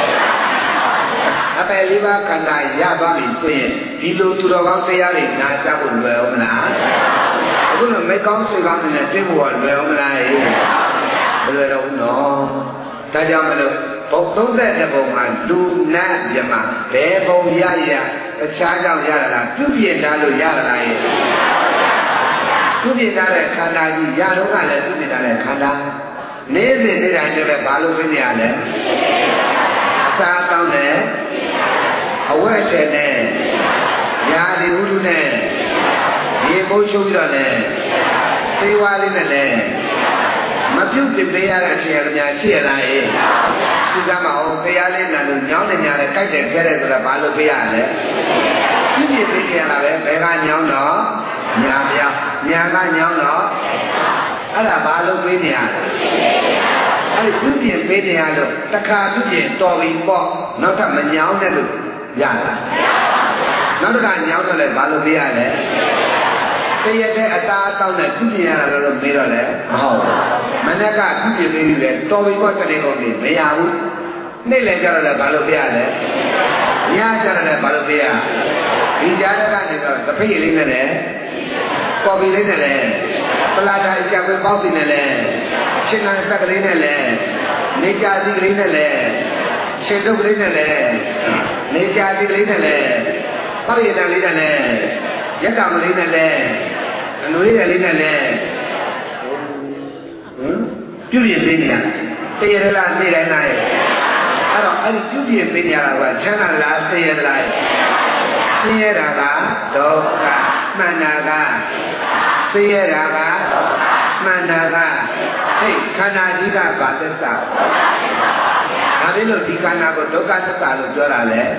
အပယ်လေးပါးခန္ဓာရသွားပြီဆိုရင်ဒီလိုသူတော်ကောင်းတရားတွေနားကြဖို့လွယ်အောင်မလားအခုလိုမိကောင်းဆွေကောင်းနဲ့တွေ့ဖို့လွယ်အောင်မလားမလွယ်တော့ဘူးနော်ဒါကြောင့်မလို့ဘုံ30ပုံမှာလူနတ်မြမဘယ်ပုံရရတခြားကြောင့်ရတာလားပြုပြင်ထားလို့ရတာလားပြုပြင်ထားတဲ့ခန္ဓာကြီးရတော့ကလည်းပြုပြင်ထားတဲ့ခန္ဓာနေ့စဉ်နေ့တိုင်းကျတော့ဘာလို့ပြင်ရလဲအစာတောင်းတယ်အဝတ်ထည်နဲ့ညာဒီဥဒုနဲ့ရေမိုးချုပ်ပြီးတော့လည်းသေဝါလေးနဲ့လည်းမပြုတ်ပြရတဲ့အခြေအနေများရှိရလားဒီကမှာဟောတရားလေးနာလို့ညောင်းနေကြတယ်ကြိုက်တယ်ခဲတယ်ဆိုတာဘာလို့ပြရလဲပြုပြင်ပေးရတာပဲဘယ်ကညောင်းတော့ညာပြညာကညောင်းတော့အဲ့ဒါဘာလို့ပေးနေရလဲအဲ့ဒီပြုပြင်ပေးနေရလို့တခါပြုပြင်တော်ပြီပေါ့နောက်ထပ်မညောင်းတဲ့လို့ရလားနောက်တစ်ခါညောင်းတော့လည်းဘာလို့ပေးရလဲတရတဲ့အသားအသောက်နဲ့ပြုပြင်ရတာလို့မေးတော့လေမဟုတ်ဘူးမနေ့ကပြုပြင်ပေးပြီးလေတော်ပြီပေါ့တနေ့ကုန်နေမရဘူးနေ့လည်းကြတော့လည်းဘာလို့ပေးရလဲညကြတော့လည်းဘာလို့ပေးရဒီကြားတဲ့ကနေတော့တဖိတ်လေးနဲ့လေကော်ပီလေးနဲ့လေပလာတာအကြပ်ပဲပေါက်ပြီးနဲ့လေရှင်ငံဆက်ကလေးနဲ့လေနေကြသီးကလေးနဲ့လေရှင်တုပ်ကလေးနဲ့လေနေကြသီးကလေးနဲ့လေပရိယတလေးနဲ့လေရက်ကမလေးနဲ့လဲအနွေးရလေးနဲ့လဲပြုပြင်ပေးနေရတရရလားနေတိုင်းလားအဲ့တော့အဲ့ဒီပြုပြင်ပေးနေရတာကချမ်းသာလားတရရလားဆင်းရဲတာကဒုက္ခမှန်တာကဆင်းရဲတာကမှန်တာကဟဲ့ခန္ဓာကြီးကဘာသစ္စာဒါဖြစ်လို့ဒီခန္ဓာကိုဒုက္ခသစ္စာလို့ပြောတာလေ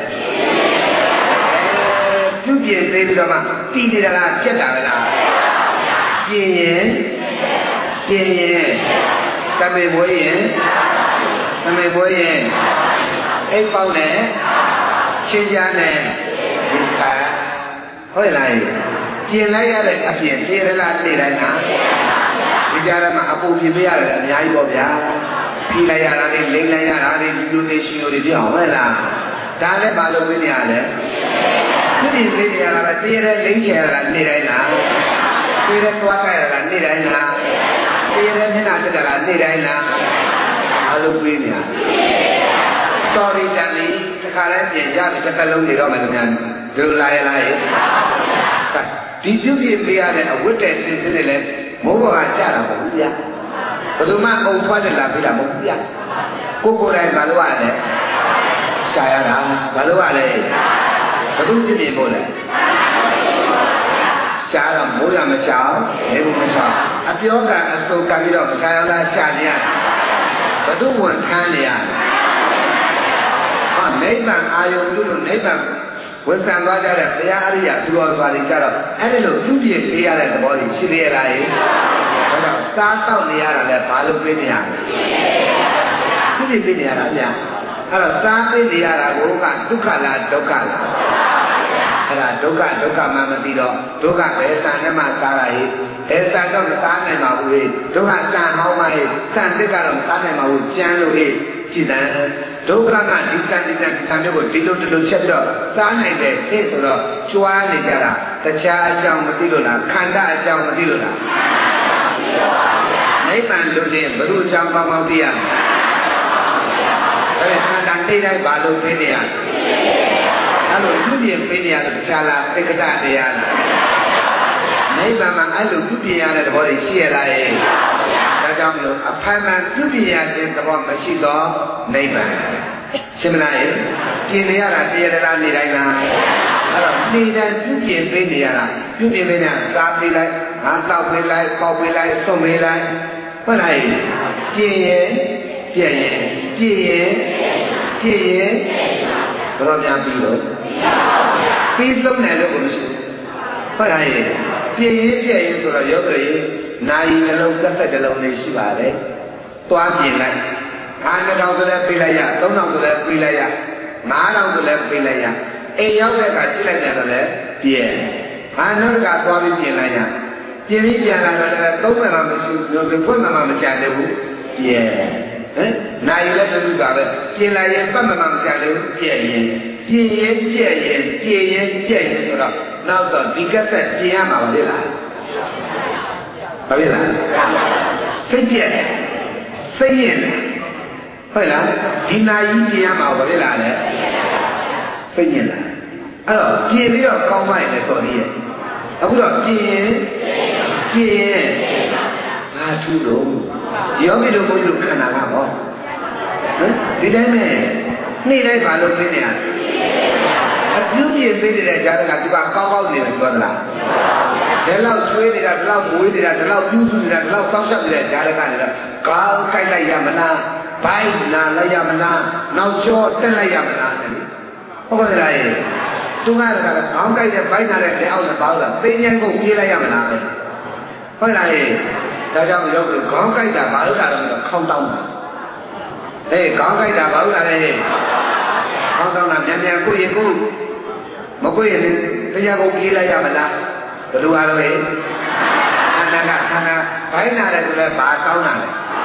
ပြုပြင်ပေးပြီးတော့မှတည်နေတာလားပြက်တာလားပြင်ရင်တမေဘွေးရင်အိပ်ပေါက်နဲ့ချင်းကြားနဲ့ဒီခါဟုတ်လားပြင်လိုက်ရတဲ့အပြင်တည်ရလားနေတိုင်းလားဒီကြားထဲမှာအပူပြင်ပေးရတယ်အများကြီးပေါ့ဗျာဖြီးလိုက်ရတာလေးလိမ့်လိုက်ရတာလေးဒီလိုသေးရှိလို့ပြအောင်ဟုတ်လားဒါလည်းဘာလို့ပြနေရလဲပြုပြင်ပေးနေရတာပဲတည်ရလိမ့်ချရတာနေတိုင်းလားတည်ရသွားကြရတာနေတိုင်းလားတည်ရမျက်နှာတက်တာနေတိုင်းလားဘာလို့ပြနေရတော်ရီတန်လေးတစ်ခါလဲပြင်ရပြီတစ်သက်လုံးနေတော့မယ်ခင်ဗျာဒီလိုလာရလားဒီပြုပြင်ပေးရတဲ့အဝတ်တဲ့စင်စစ်တွေလည်းမိုးပေါ်ကကြတာမဟုတ်ဘူးဗျာဘယ်သူမှအုံဖွားတယ်လာပေးတာမဟုတ်ဘူးဗျာကိုယ်တိုင်ဘာလို့ရလဲရှာရတာဘာလို့ရလဲဘယ်သူပြုပြင်ဖို့လဲရှားတော့မိုးရမရှားဘယ်လိုမရှားအပြောကအစိုးကပြီးတော့မရှားရလားရှားနေရဘယ်သူဝန်ထမ်းနေရဟာနိဗ္ဗာန်အာယုံလို့နိဗ္ဗာန်ဝန်ဆံသွားကြတဲ့ဘုရားအရိယာသူတော်ဘာတွေကြတော့အဲ့ဒီလိုပြုပြင်ပေးရတဲ့သဘောတွေရှိသေးရလားဒါတော့စားတော့နေရတာလည်းဘာလို့ပေးနေရလဲပြုပြင်ပေးနေရတာဗျာအဲ့တော့စားပေးနေရတာကိုကဒုက္ခလားဒုက္ခလားအဲ့ဒါဒုက္ခမှမသိတော့ဒုက္ခပဲစံနဲ့မှစားရည်အဲစံတော့မစားနိုင်ပါဘူးလေဒုက္ခစံဟောင်းမှလေစံတစ်ကတော့မစားနိုင်ပါဘူးကျမ်းလို့လေကြည်တယ်ဒုက္ခကဒီစံမျိုးကိုဒီလိုချက်တော့စားနိုင်တယ်ဖြစ်ဆိုတော့ကြွားနေကြတာတခြားအကြောင်းမသိလို့လားခန္ဓာအကြောင်းမသိလို့လားနိဗ္ဗာန်လို့ရင်ဘယ်လိုအကြောင်းပေါင်းသိရမလဲခန္ဓာတိတ်တိုင်းဘာလို့သိနေရလဲအဲ့လိုပြုပြင်ပေးနေရတဲ့ခြားလားသိက္ခာတရားလားနိဗ္ဗာန်မှာအဲ့လိုပြုပြင်ရတဲ့သဘောတွေရှိရလားဒါကြောင့်မလို့အဖန်မှန်ပြုပြင်ရတဲ့သဘောမရှိတော့နိဗ္ဗာန်ရှင်းမလားပြင်နေရတာတရားလားနေတိုင်းလားအဲ့တော့နေတိုင်းပြုပြင်ပေးနေရတာပြုပြင်ပေးနေတာစားပေးလိုက်ငါတောက်ပေးလိုက်ပေါက်ပေးလိုက်ဆုံးပေးလိုက်ဟုတ်လားပြင်ရင်ပြည့်ရင်ဘယ်တော့များပြီးတော့ပြီးဆုံးတယ်လို့ကိုမရှိဟုတ်လားပြင်ရင်ဆိုတော့ရောကလေး nayi telung kata telung ni sibare tuan jinlai anda tahu tu dah pilaya tahu tahu tu dah pilaya ngarang tu dah pilaya yang dah kasih lagi tu dah dia anda dah tuan pilaya jadi jalan dah tahu memang mesti pun memang mesti ada bu dia nayi lah tu juga pilaya pun memang mesti ada dia dia tu dah nak tu dikata dia mahu dia lah Baiklah, sejak sejak, baiklah, dinai dia mau baiklah le, sejak lah. Aduh, dia dia kau main le sorry, aku dah dia, tu loh, dia ni loh boleh luka nak apa? Tidak ni dah baru ni ya. Aku dia beri dia jalan nak juga kau ni jual lah. Dalam suai dia, dalam buih dia, dalam jual dia, dalam pasar dia, jalan kan dia. Kau kaya laya mana, baik na laya mana, naujot ten laya mana. Apa dia laya? Tunggal kan, kau kaya baik na dia, dia awak tahu lah. Penyang kau punya laya mana? Apa laya? Dah jauh jauh, kau kaya baru dah kau tahu. Kau kaya baru dah kau tahu nak yang kau yang kau, makoi ni, penyang kau punya laya mana? Berdua loh anak baik nak ada tu lah bahasa nak.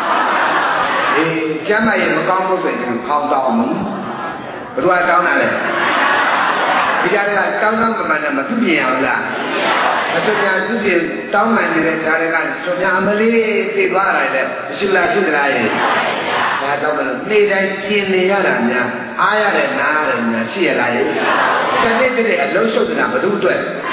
Siapa yang mengkamu tu kau tahu ni, berdua tahu nak le. Bicara tahu mana macam dia lah. Macamnya tu dia tahu mana dia cari kan. Soalnya amali tiba lah le, sila. Dah tahu mana. Ni dah kini ada ni, ayah le, nak le, siapa le. Jadi dia langsung nak berdua.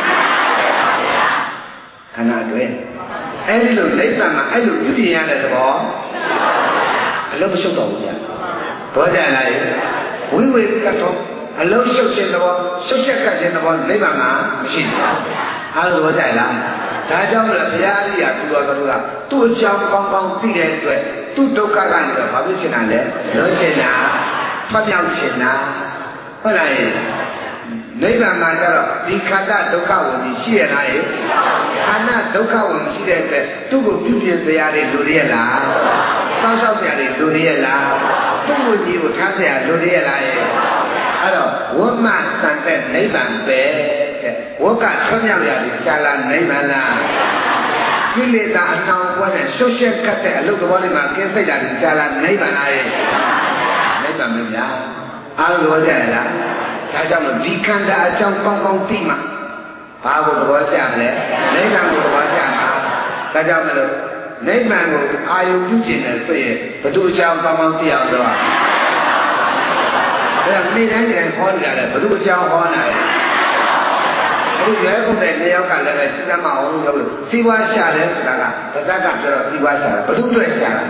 Karena tu elok lepas mana elok tu dia ada tu, elok besok tahu dia. Boleh lah, wui kata elok sukses tu, sukses kerja tu lepas mana mesti. Hal boleh lah. Dah jauh lah biar dia tu lah. Tu jauh kong tiga tu dokaran tu, habis cina le, lo cina, macam cina, boleh. Lepas mana di kata dokawan di sini lah, karena dokawan sini tu tujuh tiada dunia lah, pasal tiada dunia lah, tu jiwa tiada dunia lah. Aduh, orang sampai lepas orang sebenarnya di jalan lepas lah. Bila dah tahu pun sosial kata, lu tu boleh makan saja di jalan lepas lah. Lepas mana? Algo jalan. Macam dikan dah macam kong timah. Aku berbuat siapa le? Nenek aku berbuat siapa? Macam mana? Nenek aku ayu tujuh ni, betul jauh kong tiang tu. Ni nenek kau ni ada, betul jauh kau ni. Aku jual kau ni yang kalau le, kita mahu jual. Siwa siapa le? Kita jual siwa siapa? Betul tu siapa?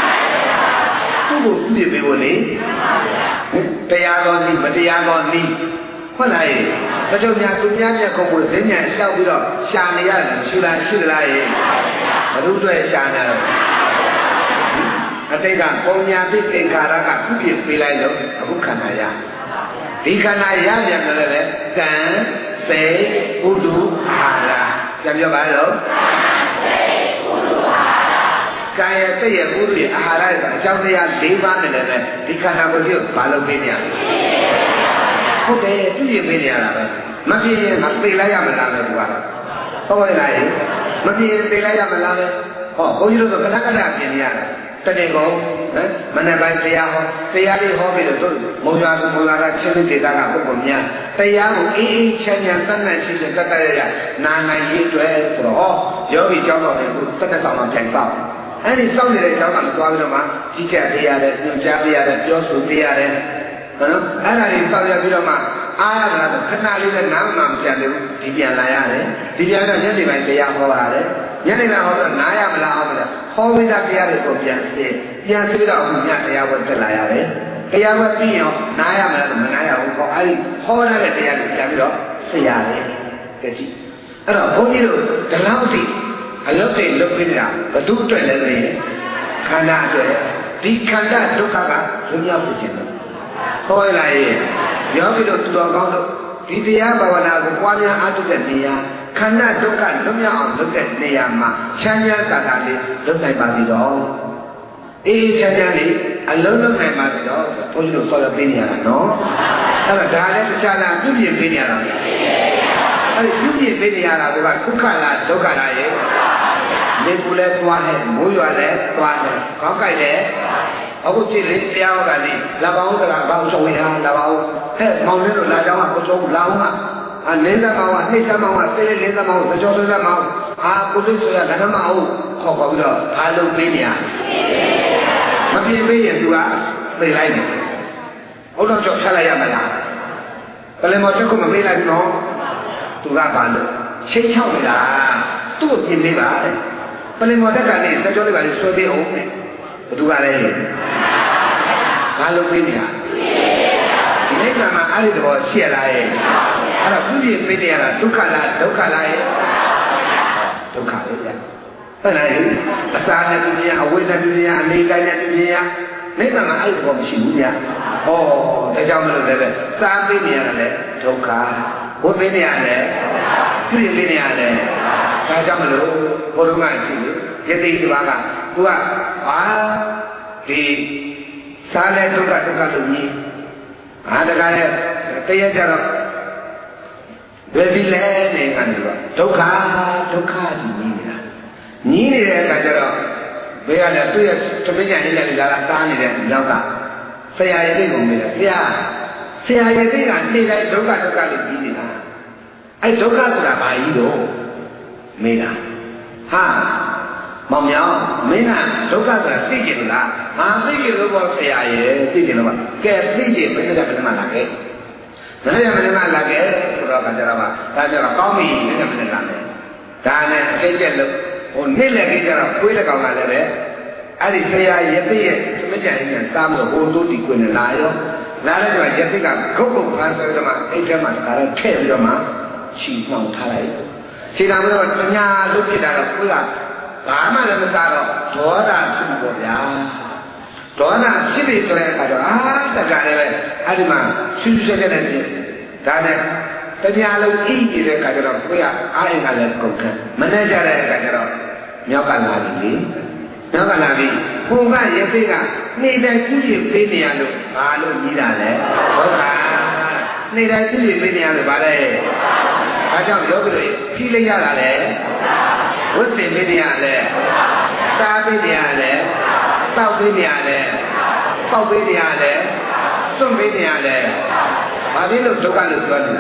Tu dia boleh. Tiada ni, tiada ni. Mana ye? Macam yang kau buat senyap, siapa bila siapa yang sudah lagi. Baru tu siapa? Ada kan? Kau yang di tengkara kan, tu dia pilih lo. Aku kanaya. Di kanaya yang mana? Kan, se, udu, hara. Siapa lo? Kaya saya guru ahara jauh dia dewan ni le, di kana ko dia balu bini. Okey, tu dia bini lah. Masih pelaya malam buat. Apa lagi? Masih pelaya malam. Oh, kau itu tu kadang-kadang bini ada. Tadi kau, mana baik saya ni hobi tu, mula cerita kita aku punya. Saya ini cerita tanah sih kata dia, nana itu oh, jauh jauh itu, kita sama jengkau. Ini sama dia jangan tuan rumah, jika dia ada, jika dia ada, josu dia ada, ini sama dia bilang ayah berada, kenal dia nama macam tu, dia layan, dia ada jadi macam dia awal ada, jadi orang naya melawan, hobi dah dia ada kopian, dia sudah punya dia buat layan, dia buat dia naya melawan, naya orang, orang ada dia bilang siapa, kecil, hobi tu dalam tu. Kalau lebih betul tu lebih, kerana tu di kanda duka kan dunia pujian. Kau lagi, yang itu tu kau tu di dia bawa nak kuatnya atu dia, ခန္ဓာဒုက္ခလွတ်မြောက်အောင်လုပ်တဲ့နေရာမှာချမ်းသာသာသာလေးလုပ်နိုင်ပါသေးတော့အေးချမ်းသာလေးအလုံးလုံးနိုင်ပါသေးတော့ဘုန်းကြီးတို့ဆော်ရပေးနေရတာနော်အဲ့တော့ဒါလည်းတခြားလားပြုပြင်ပေးနေရတာအဲ့ဒီပြုပြင်ပေးနေရတာကဒုက္ခလားဒုက္ခလားရဲ့နေပူလဲသွားတယ်မိုးရွာလဲသွားတယ်ခေါင်းကိုက်လဲအခုကြည့်လေတရားဟောတာလေးလာပါဦးကလားဘာလို့ဆိုရင်ဟာလာပါဦးဟဲ့မောင်လေးတို့လာကြောင်းကကိုစိုးလာအောင်ကနေသမောင်ကနှိမ့်သမောင်ကသေလေးသမောင်ကြောသမောင်အာကိုလေးဆိုရလည်းမအောင်ခေါ်ခေါ်ပြီးတော့အားလုံးပေးနေရမပြင်းပေးရင်သူကသိလိုက်တယ်ဟုတ်တော့ကြောက်ဆက်လိုက်ရမလားကလေးမောတက်ခုမပေးလိုက်ဘူးနော်သူကဘာလို့ချိတ်ချောက်နေတာသူ့ကိုပြင်ပေးပါတဲ့ပလင်မောတက်ကနေစကြောလေးပါလေဆွဲပေးအောင်တဲ့ဘသူကလည်းဘာလို့ပေးနေတာဒီနေ့ကမှအဲ့ဒီတော့ရှက်လာရဲ့အဲ့တော့ပြုပြင်ပေးနေရတာဒုက္ခလားဒုက္ခလားရဲ့ဒုက္ခပဲဗျဟုတ်လားအစာနဲ့ပြင်းအဝိဇ္ဇာပြင်းအနေတိုင်းနဲ့ပြင်းနိဗ္ဗာန်မှာအဲ့ဒီတော့မရှိဘူးဗျဟောဒါကြောင့်မလို့လည်းစားပေးနေရတယ်ဒုက္ခဘုပေးနေရတယ်ပြုပြင်ပေးနေရတယ်ဒါကြောင့်မလို့ဘုရားကရှိတယ်ယတိဒီဘာကသူကဟာဒီစားလဲဒုက္ခဒုက္ခလို့ကြီးဟာတခါလဲတရက်ကြတော့ဘယ်ဒီလဲနေကနေတော့ဒုက္ခဒုက္ခကြီးနေတာညီးနေတဲ့အခါကျတော့ဘယ်ကလဲသူ့ရဲ့သမီးညာနေတယ်လာတားနေတဲ့နောက်ကဆရာရဲ့သိကုန်နေတယ်ဆရာရဲ့သိကနေတိုင်းဒုက္ခဒုက္ခလို့ကြီးနေတာအဲ့ဒုက္ခဆိုတာဘာကြီးတော့မေးတာဟာမောင်မြောင်မင်းကဒုက္ခဆိုတာသိကြလို့လားငါသိကြလို့ပေါ့ဆရာရဲ့သိကြလို့ပါကဲသိကြဘယ်နဲ့ဘယ်မှာလာခဲ့ဘယ်နဲ့လာခဲ့ဆိုတော့ကကြတော့ဒါကြတော့ကောင်းပြီဘယ်နဲ့လာမယ်ဒါနဲ့အသိကျက်လို့ဟိုနေ့လည်းကြတော့ခွေးလက်ကောင်ကလည်းပဲအဲ့ဒီဆရာရဲ့သိရဲ့သမကြရင်စားမလို့ဟိုတိုးတီကွင်းနဲ့လာရောလာတဲ့ကျတော့ယသိကဂုတ်ဂုတ်ဖမ်းဆိုတော့မှအိတ်ထဲမှာဒါလည်းထည့်ပြီးတော့မှချီနှောင်ထားလိုက်ခြေတော်ကတော့တညာလုတ်ဖြစ်တာတော့ခွေးကဘာမှလည်းမစားတော့ဒေါသဖြစ်ပေါ့ဗျာဒေါသဖြစ်ပြီဆိုတဲ့အခါကျတော့တက္ကလည်းပဲအဲ့ဒီမှာဆူဆူဆက်ဆက်နဲ့ဒါနဲ့တညာလုံးအိပ်နေတဲ့အခါကျတော့ခွေးကအားရင်ကလည်းကုန်တယ်မနဲ့ကြတဲ့အခါကျတော့မြောက်ကလာပြီလေမြောက်ကလာပြီဘုံကရေသိကနေတိုင်းကြည့်ကြည့်ပေးနေရလို့ဘာလို့ကြီးတာလဲဟုတ်လားနေတိုင်းကြည့်ကြည့်ပေးနေရလို့ဘာလဲဒါကြောင့်ယောဂီတို့ဖြီးလိုက်ရတာလေဝတ်ဆင်ပေးနေရလဲစားပေးနေရလဲတောက်ပေးနေရလဲပေါက်ပေးနေရလဲစွန့်ပေးနေရလဲဘာဖြစ်လို့ဒုက္ခလို့ပြောနေတာ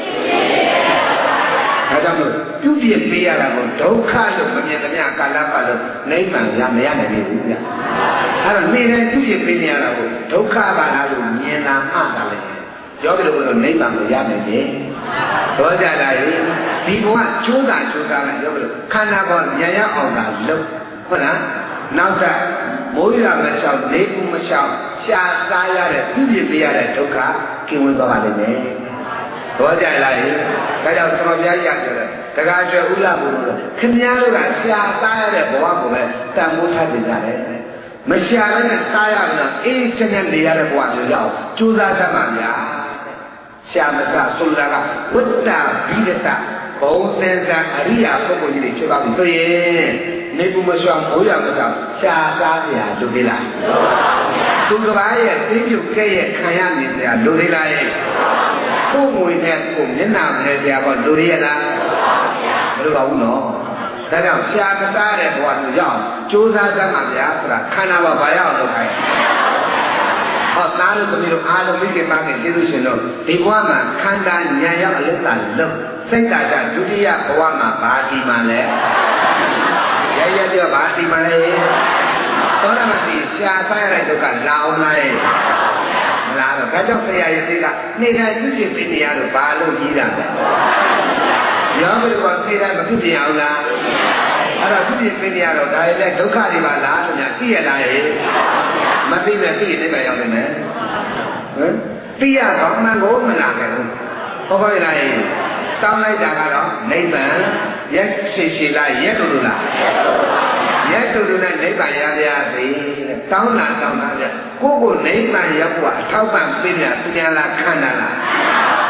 ဒါကြောင့်မို့ပြုပြင်ပေးရတာကိုဒုက္ခလို့မမြင်သမျှကာလပတ်လို့နိဗ္ဗာန်ရမရနိုင်ဘူးဗျအဲ့တော့နေတိုင်းပြုပြင်ပေးနေရတာကိုဒုက္ခပါလားလို့မြင်တာမှတာလေယောဂီတို့ကနိဗ္ဗာန်ကိုရနိုင်တယ်သောကြလာရင်ဒီဘဝကျိုးတာလိုက်ယောဂီတို့ခန္ဓာပေါ်ဉာဏ်ရအောင်တာလို့ဟုတ်လားနောက်ထပ်မိုးရွာမလျှောက်နေကူမလျှောက်ရှားစားရတဲ့ပြုပြင်ပေးရတဲ့ဒုက္ခကင်းဝေးသွားပါလိမ့်မယ်သောကြလာရင်ဒါကြောင့်သမဘုရားကြီးရတယ်တက္ကကျွယ်ဥလဘုရားခင်ဗျားတို့ကရှားစားရတဲ့ဘဝကိုပဲတန်ဖိုးထားတင်ကြတယ်မရှားလည်းစားရမယ်အေးချမ်းချမ်းနေရတဲ့ဘဝမျိုးရောက်ကြိုးစားတတ်ပါဗျာရှာမကဆိုတာကဝတ္တဘိဒတဘုံစင်စံအရိယာပုဂ္ဂိုလ်ကြီးတွေဖြစ်ပါပြီဆိုရင်နေဘူးမလျှောက်မိုးရမလျှောက်ရှားစားရလူသေးလားသူတစ်ပါးရဲ့သိပြုကဲ့ရဲ့ခံရနေစရာလူသေးလားရဲ့ကိုယ်ငွေနဲ့ကိုယ်မျက်နှာနဲ့တရားကလူသေးရလားမလိုပါဘူးနော်ဒါကြောင့်ရှားမစားတဲ့ဘဝမျိုးရောက်ကြိုးစားတတ်မှာဗျာဆိုတာခန္ဓာဘာရအောင်လုပ်ခိုင်းဟောသားတို့သမီးတို့အားလုံးမိခင်ပါခင်ကျေးဇူးရှင်တို့ဒီဘဝမှာခန္ဓာဉာဏ်ရောက်အလ္လာလုံးစိတ်ဓာတ်ဒုတိယဘဝမှာဘာဒီမှလဲရရပြောဘာဒီမှလဲသောရမတိရှားစားရတဲ့ဒုက္ခလာအောင်လားမလားတော့ဒါကြောင့်ဆရာရဲ့စိတ်ကနေတိုင်းပြုရှင်ပေးနေရလို့ဘာလို့ကြီးတာလဲယောဂီတို့ကစိတ်တိုင်းမပြုပြင်အောင်လားအဲ့တော့ပြုပြင်ပေးနေရတော့ဒါလည်းဒုက္ခတွေပါလားဆိုညာသိရလားမသိနဲ့သိရင်လည်းရောက်နေတယ်ဟမ်သိရတော့မှန်ကိုမလာခဲ့ဘူးဟုတ်ပါရဲ့လားတောင်းလိုက်တာကတော့နိဗ္ဗာန်ရက်ရှိလားရက်တူလားရက်တူနဲ့နိဗ္ဗာန်ရပါရစေတောင်းတာဗျကိုနိဗ္ဗာန်ရောက်ဖို့အထောက်ပံ့ပေးနေတာသူများလားခန္ဓာလား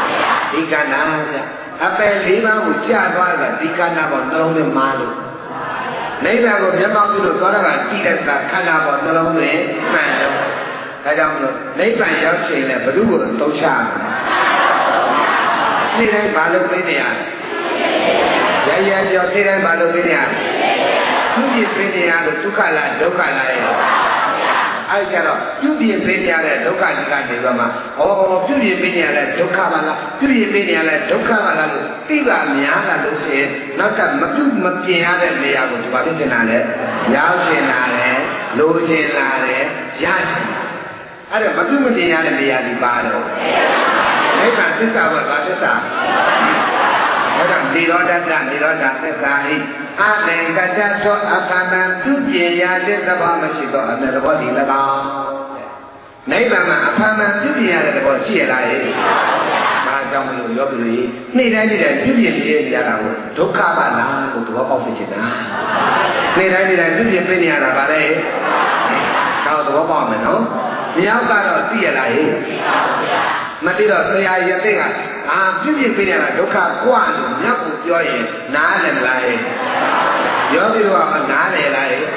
ဒီကနာအပယ်လေးပါးကိုကြာသွားတာဒီကနာပေါ်နှလုံးသွင်းမာလို့နိဗ္ဗာန်ကိုမျက်မှောက်ပြုလို့သောတာပန်တိတဲ့ခန္ဓာပေါ်နှလုံးသွင်းမှန်လို့ဒါကြောင့်မလို့နိဗ္ဗာန်ရောက်ချိန်လဲဘု து ကိုသုံးချနေ့တိုင်းဘာလို့ပြေးနေရလဲရရကြောနေ့တိုင်းဘာလို့ပြေးနေရလဲသူပြည့်ပြေးနေရလို့ဒုက္ခလားဒုက္ခလားရဲ့အဲ့ကြတော့ပြုပြင်းပေးနေရတဲ့ဒုက္ခကြီးကနေတော့မှပြုပြင်းပေးနေရတဲ့ဒုက္ခပါလားပြုပြင်းပေးနေရတဲ့ဒုက္ခပါလားလို့သိပါများတာလို့ရှိရင်နောက်ကမပြုမပြင်ရတဲ့နေရာကိုဒီမှာဖြစ်နေတာလေရောက်ရှင်လာတယ်လိုချင်လာတယ်ရချင်အဲ့ဒါမပြုမပြင်ရတဲ့နေရာဒီပါတော့နိဗ္ဗာန်သစ္စာဘာသစ္စာအဲ့ဒါနိရောဓတနိရောဓသစ္စာဟိအသင်္ကတ္တသောအဖမံပြုပြင်ရတဲ့သဘောမရှိသောအမေသဘောဒီ၎င်းနိဗ္ဗာန်မှာအဖမံပြုပြင်ရတဲ့သဘောရှိရလားဟဲ့ဒါကြောင့်မလို့ယောဂီတွေနေ့တိုင်းနေ့တိုင်းပြုပြင်နေရတာကိုဒုက္ခပါလားကိုသဘောပေါက်သိချင်တာနေ့တိုင်းနေ့တိုင်းပြုပြင်ပေးနေရတာပါလေဒါသဘောပေါက်မယ်နော်မြောက်ကတော့သိရလားဟဲ့မသိတော့ဆရာရတဲ့ကပြုပြင်ပေးနေတာဒုက္ခကွာလို့မြောက်ကိုပြောရင်နားလည်းမလားဟဲ့ယောဂီတို့ကနားလေလားဟဲ့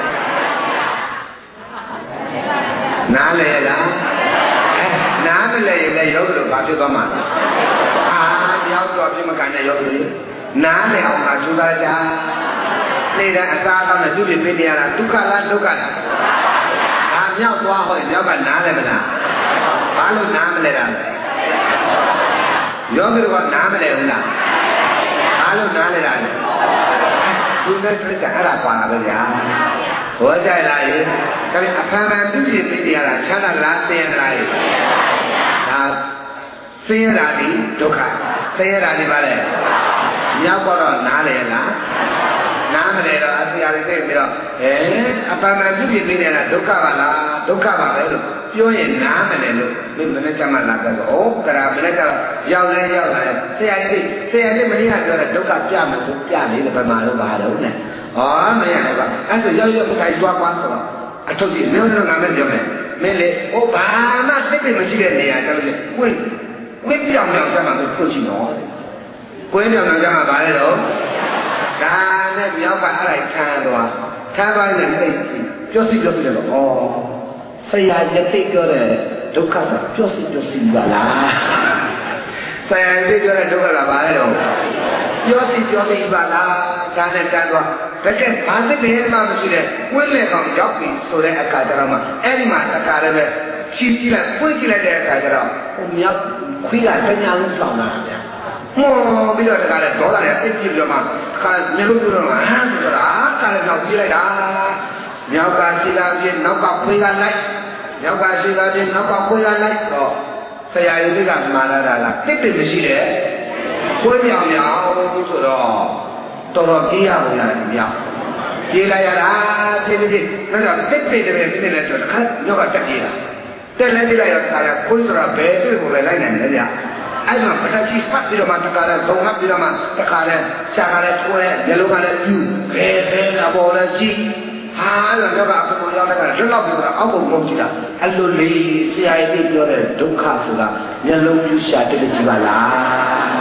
နားလေလားနားမလဲရင်လည်းယောဂီတို့ဘာဖြစ်သွားမှာမြောက်တော့ပြမကန်တဲ့ယောဂီတွေနားလေအောင်မှကြိုးစားကြနေ့တိုင်းအစားအသောက်နဲ့ပြုပြင်ပေးနေရတာဒုက္ခလားဒုက္ခလားမြောက်သွားဟောမြောက်ကနားလဲမလားဘာလို့နားမလဲတာလဲယောဂီတို့ကနားမလဲဘူးလားဘာလို့နားလဲတာလဲသူနဲ့ပြစ်တာအဲ့ဒါပါလာပဲဗျာဟောကြလားရေဒါပေမဲ့အဖန်ဖန်ပြုပြင်ပေးနေရတာချမ်းသာလားဆင်းရဲလားရေဒါဆင်းရဲတာဒီဒုက္ခဆင်းရဲတာဒီပါလေမြောက်တော့နားလဲလားနားမလဲတော့အစီအရီသိပြီးတော့အပ္ပမပြုပြင်ပေးနေတာဒုက္ခပါလားဒုက္ခပါပဲလို့ပြောရင်နားမလဲလို့ဒီမနေ့ကမှလာတော့ဩကရာမနေ့ကတော့ရောက်လဲရောက်လာတယ်ဆရာကြီးမင်းကပြောတဲ့ဒုက္ခပြမယ်ဆိုပြနေတယ်ဗမာတို့ဘာလို့လဲမရဘူးကအဲ့ဆိုရောက်ရောက်ခိုင်ကြွားကွာဆိုတော့အထုတ်ကြီးမျိုးစုံကလည်းပြောမယ်မင်းလေဘာမှသိပ်မရှိတဲ့နေရာကျတော့ကိုယ်ပြောင်းကြမှာကိုဖွင့်ချင်တော့ကိုယ်ပြောင်းကြမှာဗါလဲတော့ဒါနဲ့မြောက်ကအဲ့ဒါခံသွားရင်လည်းပြောစီတယ်တော့ဆရာရတိပြောတဲ့ဒုက္ခဆိုပြောစီပါလားဆရာရတိပြောတဲ့ဒုက္ခကဘာလဲတော့ပြောစီပါလားဒါနဲ့တန်းသွားတကယ်ဘာသိတယ်မှမရှိတဲ့ဝိလက်ကောင်ရောက်ပြီဆိုတဲ့အခါကျတော့မှအဲ့ဒီမှာတခါတည်းပဲချီးကြည့်လိုက်ပွင့်ကြည့်လိုက်တဲ့အခါကျတော့မြောက်ခွေးကတညာလုံးဆောင်လာတယ်မောပြီးတော့တခါလဲဒေါသနဲ့အစ်ပြပြီးတော့မှခါမျက်လုံးပြတော့မှဆိုတာခါလဲတော့ကြည့်လိုက်တာမြောက်ကရှိတာပြင်းနောက်ကခွေးကလိုက်မြောက်ကရှိတာပြင်းနောက်ကခွေးကလိုက်တော့ဆရာကြီးကမှားလာတာလားတစ်တစ်မရှိတဲ့ခွေးမြောင်ဆိုတော့တော်တော်ပြေးရအောင်ရတယ်မြောက်ပြေးလိုက်ရတာပြေးဒါတော့တစ်တစ်တည်းပြင်းနေလဲဆိုတော့ခါမြောက်ကတက်ပြေးတာတက်လဲပြေးလိုက်ရတာခွေးဆိုတာဘယ်တွေ့ကိုလဲလိုက်နိုင်တယ်ဗျာအဲ့တော့ပထချီဖတ်ပြီးတော့မှတခါလဲသုံးဟပ်ပြီးတော့မှတခါလဲရှာကလည်းထွဲမျက်လုံးကလည်းပြူဘယ်အပေါ်လဲကြည့်အဲ့တော့တော့အပေါ်ရောက်တဲ့ကလွတ်လောက်ပြီးတော့အောက်ပုံပုံကြည့်တာအဲ့လိုလေးဆရာကြီးပြောတဲ့ဒုက္ခဆိုတာမျက်လုံးပြူရှာတက်ကြည့်ပါလား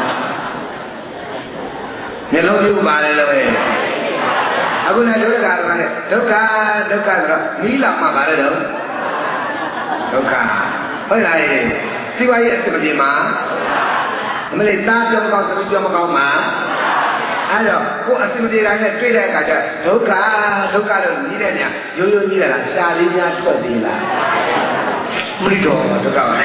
မျက်လုံးပြူပါလေလို့ပဲအခုလည်းဒုက္ခကလည်းဒုက္ခဆိုတော့မိလာမှပါလေတော့ဒုက္ခဟုတ်လားစီဝါရဲ့အစမပြေမှာမလေးသားပြောမကောင်းသမီးပြောမကောင်းမှာအဲ့တော့ကိုအစမပြေတိုင်းနဲ့တွေ့တဲ့အခါကျဒုက္ခလို့ကြီးတဲ့ညရိုးကြီးတယ်လားရှားလေးများထွက်သေးလားမလီတော့ဒုက္ခပါမ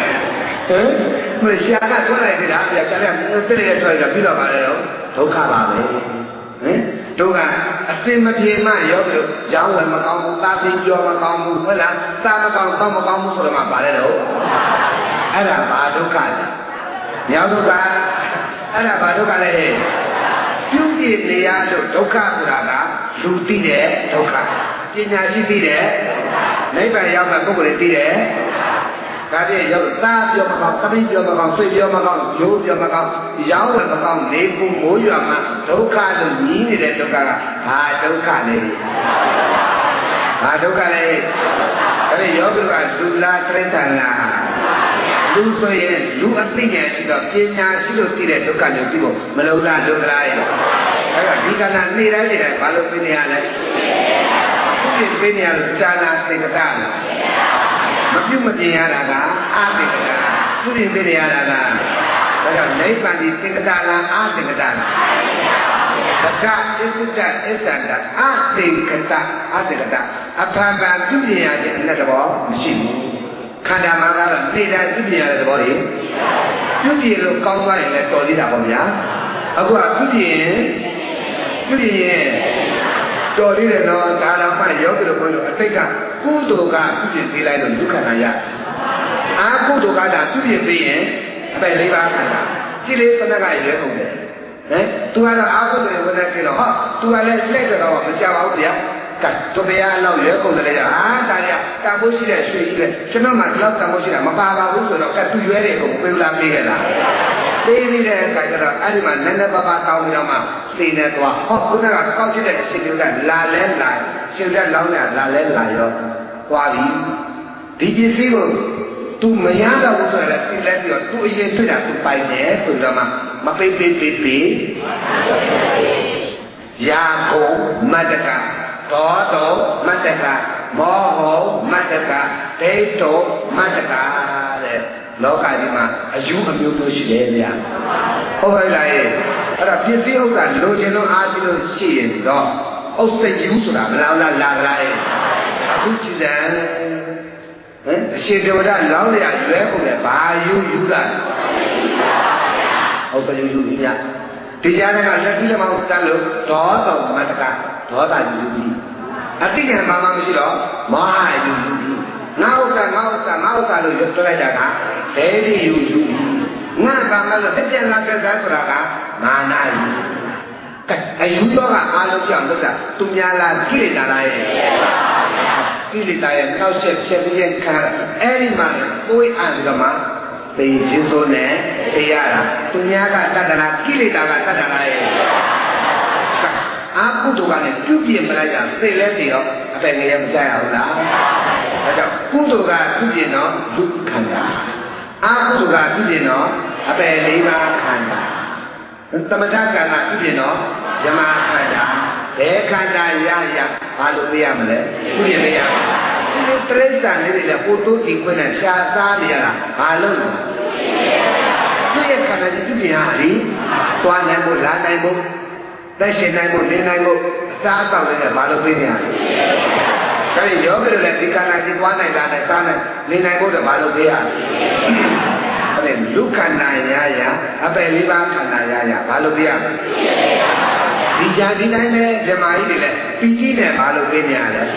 ရှားကထွက်လိုက်သေးတာပြရှားလည်းသိတဲ့ထွက်ကြပြီးတော့ပါလေတော့ဒုက္ခပါပဲဒုက္ခအစင်မပြေမှရောပြီးတော့ရောင်းဝယ်မကောင်းဘူးသားပြီးကြောမကောင်းဘူးဟုတ်လားစားမကောင်းတောင်းမကောင်းဘူးဆိုတော့မှပါလေတော့အဲ့ဒါဘာဒုက္ခလဲမြောက်ဒုက္ခအဲ့ဒါဘာဒုက္ခလဲပြုပြနေရလို့ဒုက္ခဆိုတာကလူသိတဲ့ဒုက္ခပညာရှိသိတဲ့နိဗ္ဗာန်ရောက်မဲ့ပုဂ္ဂိုလ်တွေသိတဲ့ဒါပြည့်ရောက်သားပြောမကောင်းသမီးပြောမကောင်းဆွေပြောမကောင်းရိုးပြောမကောင်းရောင်းဝယ်မကောင်းနေဖို့မိုးရွာမှာဒုက္ခလို့ညီးနေတဲ့ဒုက္ခကဘာဒုက္ခလဲဘာဒုက္ခလဲအဲ့ဒီယောဂီကလူလားတိရစ္ဆာန်လားလူဆိုရင်လူအသိဉာဏ်ရှိတော့ပညာရှိလို့သိတဲ့ဒုက္ခမျိုးပြီးဖို့မလုံလားဒုက္ခလားရဲ့အဲ့တော့ဒီကဏ္ဍနေ့တိုင်းနေ့တိုင်းဘာလို့သိနေရလဲသူ့သိနေရလို့ရှားလာသင်္ကတလားမပြုတ်မပြင်ရတာကအသင်္ကတသူ့သိနေရတာကဒါကြောင့်နိဗ္ဗာန်ဒီသင်္ကတလားအသင်္ကတလားသက္ကအစ္ဆဒအစ္ဆန္ဒအသင်္ကတအသင်္ကတအဖန်ဖန်ပြုပြင်ရတဲ့အနက်တော်မရှိဘူးခန္ဓာမှာကတော့နေတိုင်းပြုပြင်ရတဲ့သဘောတွေပြုပြင်လို့ကောင်းသွားရင်လည်းတော်သေးတာပေါ့ဗျာအခုကပြုပြင်ရင်တော်သေးတယ်တော့ဒါတော့မှရောက်တယ်လို့ပြောလို့အတိတ်ကကုသိုလ်ကပြုပြင်ပေးလိုက်လို့ဒုက္ခနာရအာကုသိုလ်ကဒါပြုပြင်ပေးရင်အပယ်လေးပါးခန္ဓာကြည်လေးသနကရွယ်ကုန်တယ်ဟမ်သူကတော့အာကုသိုလ်တွေဝင်နေပြီတော့ဟောသူကလည်းလက်တော့မကြောက်ဘူးဗျာကဲတို့ဘုရားအလောက်ရွယ်ကုန်တယ်လေဟာဒါရတန်ဖိုးရှိတဲ့ရွှေကြီးလေကျွန်တော်မှဒီလောက်တန်ဖိုးရှိတာမပါပါဘူးဆိုတော့ကဲသူရွယ်တယ်ကိုပေးလာပေးခဲ့တာပေးပြီးတဲ့အခါကျတော့အဲ့ဒီမှာနည်းနည်းပါးပါးတောင်းပြီးတော့မှသိနေသွားဟောခုနကကောက်ချစ်တဲ့အရှင်တွေကလာလဲလာရှင်တဲ့လောင်းရလာလဲလာရောသွားပြီဒီပစ္စည်းကိုသူမရတော့ဘူးဆိုရင်လည်းသိလက်ပြီးတော့သူအရင်တွေ့တာသူပိုင်တယ်ဆိုတော့မှမပေးရာကုန်မတ္တကဒေါတောမတ္တကမောဟောမတ္တကဒိဋ္ဌောမတ္တကတဲ့လောကကြီးမှာအယူအမျိုးမျိုးရှိတယ်ဗျာဟုတ်ပါလားအဲ့တော့ပစ္စည်းဥစ္စာလိုချင်လို့အားပြီးလို့ရှိရင်တော့ဥစ္စာယူဆိုတာမလားလာလားအခုကြည့်စမ်းအရှင်ဒေဝဒလောင်းလျာရွဲကုန်တယ်ဘာယူတာဥစ္စာယူပြီဗျာဒီကြားထဲကလက်ပြီးလက်မောင်းတန်းလို့ဒေါတောမတ္တကဒေါသယူပြီးအတိညာမှမရှိတော့မောဟယူပြီးငါဥစ္စာလို့ရွတ်လိုက်တာကဒိဋ္ဌိယူပြီးငါဘာမှလို့ပြန်လာတဲ့သားဆိုတာကမာနယူကဲအယူတော့ကအာလုံးပြောင်းလို့တာသူများလားကိလေသာလားရဲ့ကိလေသာရဲ့နောက်ဆက်ဖြစ်တဲ့ခါအဲ့ဒီမှာကိုယ်အံကမှသိခြင်းစိုးနဲ့သိရတာသူများကတတ္တနာကိလေသာကတတ္တနာရဲ့အာကုသိုလ်ကလည်းပြုပြင်မလိုက်တာသိလဲသိတော့အပယ်ငရဲမကြရဘူးလားဒါကြောင့်ကုသိုလ်ကပြုပြင်တော့ဒုက္ခန္တာအာကုသိုလ်ကပြုပြင်တော့အပယ်လေးပါးခန္ဓာသမထကံကပြုပြင်တော့ယမခန္ဓာဘယ်ခန္ဓာရဘာလို့သိရမလဲပြုပြင်မရဘူးဒီတရိစ္ဆာန်လေးတွေပို့တိုးကြည့်ခွင့်နဲ့ရှားစားနေရတာဘာလို့လဲသူ့ရဲ့ခန္ဓာကြီးပြုပြင်ရသည်သွားနိုင်ဖို့လာနိုင်ဖို့သက်ရှင်နိုင်ဖို့နေနိုင်ဖို့အစားအသောက်တွေနဲ့ဘာလို့သိနေရလဲဒါပေမဲ့ယောဂီတွေလည်းဒီခန္ဓာကြီးသွားနိုင်တာနဲ့စားနိုင်နေနိုင်ဖို့တော့ဘာလို့သိရလဲအဲ့ဒါလူခန္ဓာရအပယ်လေးပါးခန္ဓာရဘာလို့သိရလဲဒီကြဒီတိုင်းနဲ့ဓမ္မကြီးတွေလည်းပြီးကြီးနဲ့ဘာလို့သိနေရလဲ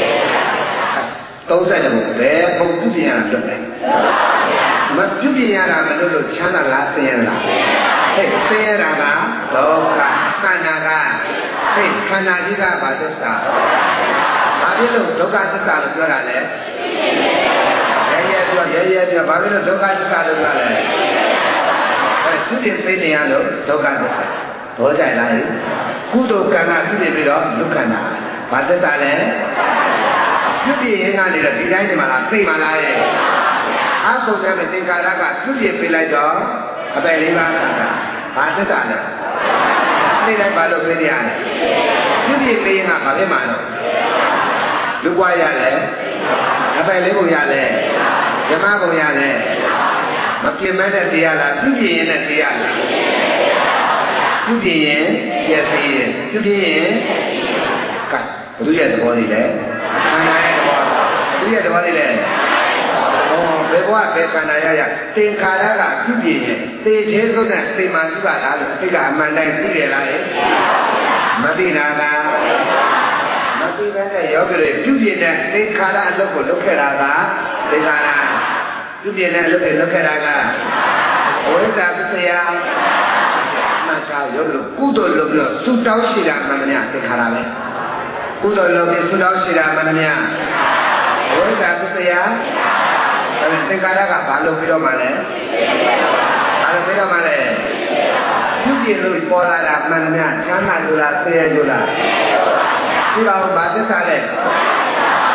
30ဘုဘယ်ဘုပြုပြင်ရတာလွတ်တယ်မပြုပြင်ရတာမလို့လို့ချမ်းသာလားဆင်းရဲလားဟဲ့ဆင်းရဲတာကဒုက္ခခန္ဓာကဟဲ့ခန္ဓာကြီးကဘာသစ္စာဘာဖြစ်လို့ဒုက္ခသစ္စာလို့ပြောတာလဲရဲပြောဘာဖြစ်လို့ဒုက္ခသစ္စာလို့ပြောလဲဟဲ့ပြုပြင်သိနေရလို့ဒုက္ခသစ္စာဘောကြိုင်လားကုသိုလ်ကံကပြုပြင်ပြီးတော့ဒုက္ခနာဘာသစ္စာလဲပြုပြင်ရင်ကနေတော့ဒီတိုင်းဒီမှာသိမှလားရဲ့အဆုတ်တဲ့သင်္ခါရကပြုပြင်ပေးလိုက်တော့အပယ်လေးပါးဘာသစ္စာလဲသိလိုက်ပါလို့ပြောရတယ်ပြုပြင်ပေးရင်ကဘာဖြစ်မှာလဲလူကွာရလဲအပယ်လေးကိုရလဲဓမ္မကိုရလဲမပြင်မဲ့တဲ့တရားလားပြုပြင်ရင်နဲ့တရားလားပြုပြင်ရင်ပြည့်စည်ရင်ပြုပြင်ရင်ကဲဘုရားရဲ့သဘောလေးလဲခန္ဓာရဲ့သဘောဘုရားသဘောလေးလဲဘယ်ဘဝဘယ်ခန္ဓာရသင်္ခါရကပြုပြင်ရင်သေသေးဆုံးတဲ့သိမှန်ရှိပါလားလို့အတိကအမှန်တိုင်းသိရလားမသိတာကမသိဘဲနဲ့ယောဂီတွေပြုပြင်တဲ့သင်္ခါရအလုပ်ကိုလုပ်ခဲ့တာကသင်္ခါရပြုပြင်တဲ့အလုပ်ကိုလုပ်ခဲ့တာကဝိဇ္ဇာပစ္စယမှတ်ထားယောဂီတို့ကုသိုလ်လုပ်ပြီးတော့သုတောင်းရှိတာမှန်တယ်သင်္ခါရပဲကုသိုလ်လုပ်ပြီးသုတောင်းရှိတာမှန်တယ်ဝိဇ္ဇာပစ္စယသင်္ကာရကဘာလုပ်ပြီးတော့မှလဲဘာလုပ်ပြီးတော့မှလဲပြုပြင်လို့ပေါ်လာတာမှန်တယ်ချမ်းသာလို့လားဆဲရလို့လားဒီတော့ဘာသစ္စာလဲ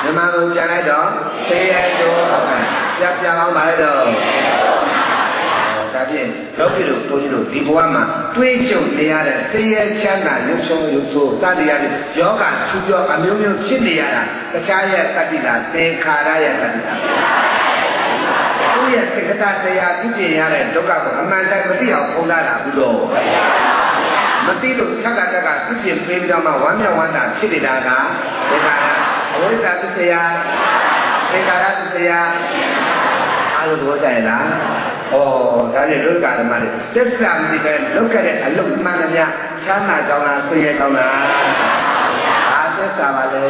မြန်မာကိုပြန်လိုက်တော့သေရကျော်ပြန်အောင်ပါလေတော့ဒါဖြင့်လောကီတို့ဘုန်းကြီးတို့ဒီဘဝမှာတွေးကြုံနေရတဲ့သေရချမ်းသာရုပ်ဆုံးရုပ်ဆိုးစသည်ရတဲ့ယောဂသူပြောအမျိုးမျိုးဖြစ်နေရတာတခြားရဲ့တတ္တိလားသင်္ခါရရဲ့တတ္တိလားသူရဲ့စိတ်ကတရားပြည့်ပြည့်ရတဲ့ဒုက္ခကိုအမှန်တိုင်းမသိအောင်ပုံလာတာဘူးတော့မသိလို့သက္ကတကပြည့်ပြည့်ပေးပြီးတော့မှဝမ်းမြောက်ဝမ်းသာဖြစ်နေတာကဒုက္ခအဝိဇ္ဇာသစ္စာသင်္ခါရသစ္စာအားလုံးသဘောကျရဲ့လားဩဒါနဲ့လောကဓမ္မတွေသစ္စာမသိပဲလောက်ခဲ့တဲ့အလုံးမှန်သမျှချမ်းသာကြောင်းလားဆွေးရကောင်းလားအာသစ္စာပါလေ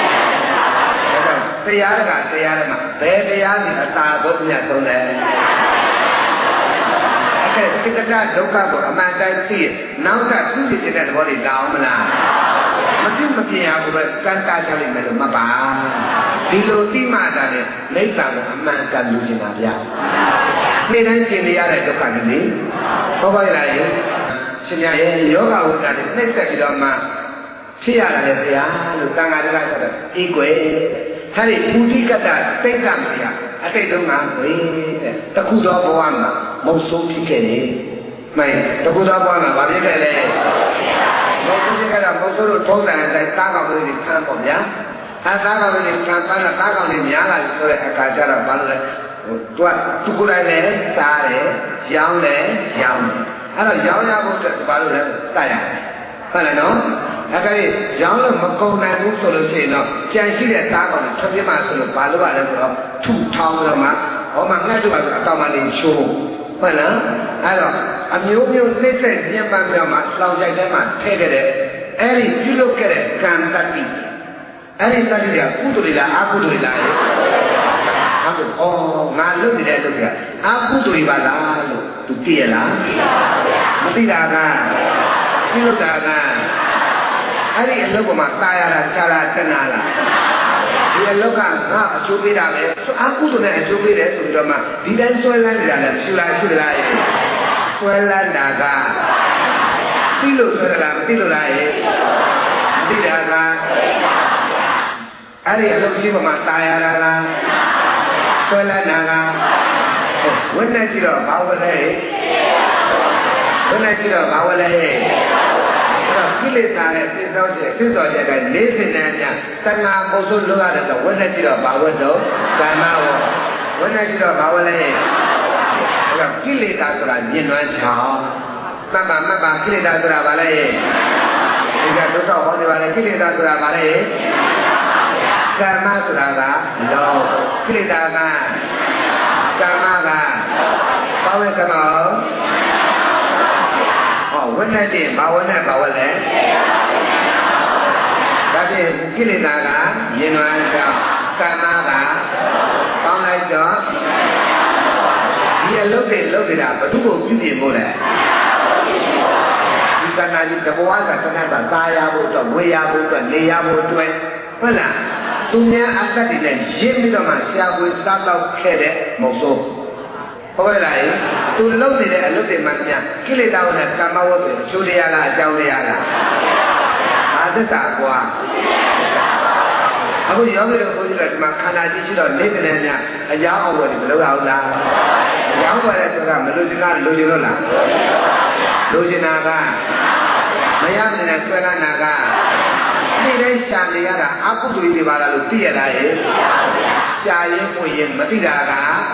တရားကတရားမှာဘယ်တရားဒီအတာဘုရားဆုံးလဲအဲ့ဒီစိတ်ကဒုက္ခကိုအမှန်တိုင်းသိရနောက်ကသူ့ရဲ့တဲ့သဘောတွေလာအောင်မလားမပြုတ်မပြင်းရဘူးပဲကံတာချလိုက်မယ်လို့မပါဒီလိုသိမှသာလေနိဗ္ဗာန်ကိုအမှန်ကန်လို့ရှင်ပါဗျာနေ့တိုင်းကျင်နေရတဲ့ဒုက္ခတွေလေဘောပါရလားရေရှင်ရရဲ့ယောဂဝိတ္တတွေနှိမ့်ဆက်ပြီးတော့မှဖြစ်ရတာလေဗျာလို့တန်ခါတွေကဆိုတော့အေးကွယ်အဲ့ဒီဥဒိကတစိတ်ကမရအတိတ်တုန်းကဝေးတဲ့တခုသောဘဝမှာမဟုတ်ဆုံးဖြစ်ခဲ့တယ်မှန်တခုသောဘဝမှာဗာဖြစ်ခဲ့လေမဟုတ်ဆုံးဖြစ်ခဲ့တော့မဟုတ်ဆုံးလို့ထုံးတယ်အတိုင်းသားကောင်လေးတွေဖမ်းပေါ့ဗျာအဲသားကောင်လေးတွေဖမ်းတာသားကောင်လေးများလာပြီဆိုတဲ့အခါကျတော့ဘာလို့လဲသူကိုယ်တိုင်လည်းစားတယ်ရောင်းတယ်ရောင်းတယ်အဲ့တော့ရောင်းရဖို့အတွက်ဘာလို့လဲတိုက်ရတယ်ဟုတ်လားနော်အဲ့ဒါရောင်းလို့မကုန်နိုင်ဘူးဆိုလို့ရှိရင်တော့ကြံရှိတဲ့သားကောင်တွေထွက်ပြေးမှဆိုလို့ဘာလို့ပါလဲဆိုတော့ထုထောင်းတော့မှဟောမှငှက်တူပါဆိုအတောင်မှနေချိုးဟုတ်လားအဲ့တော့အမျိုးမျိုးနှိမ့်ဆက်ညံ့ပန်းပြောမှလောင်ချိုက်ထဲမှာထည့်ခဲ့တဲ့အဲ့ဒီပြုလုပ်ခဲ့တဲ့ကံတတ္တိအဲ့ဒီတတ္တိကကုသိုလ်တွေလားအကုသိုလ်တွေလားဟုတ်ကဲ့ဩငါလုပ်နေတဲ့လုပ်ကအကုသိုလ်တွေပါလားလို့သူသိရလားမသိတာကပြုလုပ်တာကအဲ့ဒီအလုပ်ကမှตายရတာခြားလားတဏှာလားဒီအလုပ်ကငါအကျိုးပေးတာပဲအကုသိုလ်နဲ့အကျိုးပေးတယ်ဆိုပြီးတော့မှဒီတိုင်းဆွဲလန်းနေတာလည်းဖြူလားဖြူလားရဲ့ဆွဲလန်းတာကသိလို့ဆွဲလားမသိလို့လားရဲ့သိတာကအဲ့ဒီအလုပ်ကြီးကမှตายရတာလားဆွဲလန်းတာကဝိနည်းကြည့်တော့ဘာဝလဲဝိနည်းကြည့်တော့ဘာဝလဲကိလေသာနဲ့ပြည့်စုံတဲ့ကလေးစင်တဲ့ညတဏှာပုစုလို့ရတယ်ဆိုဝိနည်းကြည့်တော့ဘာဝတ်တော့ကာမဝဝိနည်းကြည့်တော့ဘာဝလဲအဲ့တော့ကိလေသာဆိုတာညင်နွမ်းချောင်းမှတ်ပါကိလေသာဆိုတာဘာလဲဒီကဒုက္ခဟောနေပါလေကိလေသာဆိုတာဘာလဲကာမဆိုတာကလောကိလေသာကကာမကဘာဝဲကမောဝိနည်းတင်ဘာဝနဲ့ဘာဝလဲဒါဖြင့်ကိလေသာကမြင်နွမ်းကြောင်းကာမကပေါင်းလိုက်တော့ဒီအလုပ်တွေလုပ်နေတာဘယ်သူကိုပြုပြင်ဖို့လဲဒီကနာကြီးတဘဝကတဏှာကသာယာဖို့အတွက်ဝေရဖို့အတွက်နေရဖို့အတွက်ဟုတ်လားသူများအတ္တတွေနဲ့ရင်းပြီးတော့မှရှားပွေစားတော့ခဲ့တဲ့မဟုတ်ဘူးဟုတ်ကဲ့လားသူလုပ်နေတဲ့အလုပ်တွေမှများကိလေသာနဲ့ကာမဝတ္ထုချိုးတရားလားအကြောင်းတရားလားဘာသစ္စာကွာအခုယောဂီတို့ဘုန်းကြီးတို့ဒီမှာခန္ဓာကြီးရှိတော့နေတဲ့များအကြောင်းအဝတ်တွေမလုပ်ရဘူးလားအကြောင်းဝတ်တဲ့ဆိုတာမလို့ချင်တာလိုချင်လို့လားလိုချင်တာကမရနေတဲ့ဆွဲလန်းတာကနေ့တိုင်းရှာနေရတာအကုသိုလ်တွေပါလားလို့သိရလားရဲ့ရှာရင်ပွင့်ရင်မသိတာက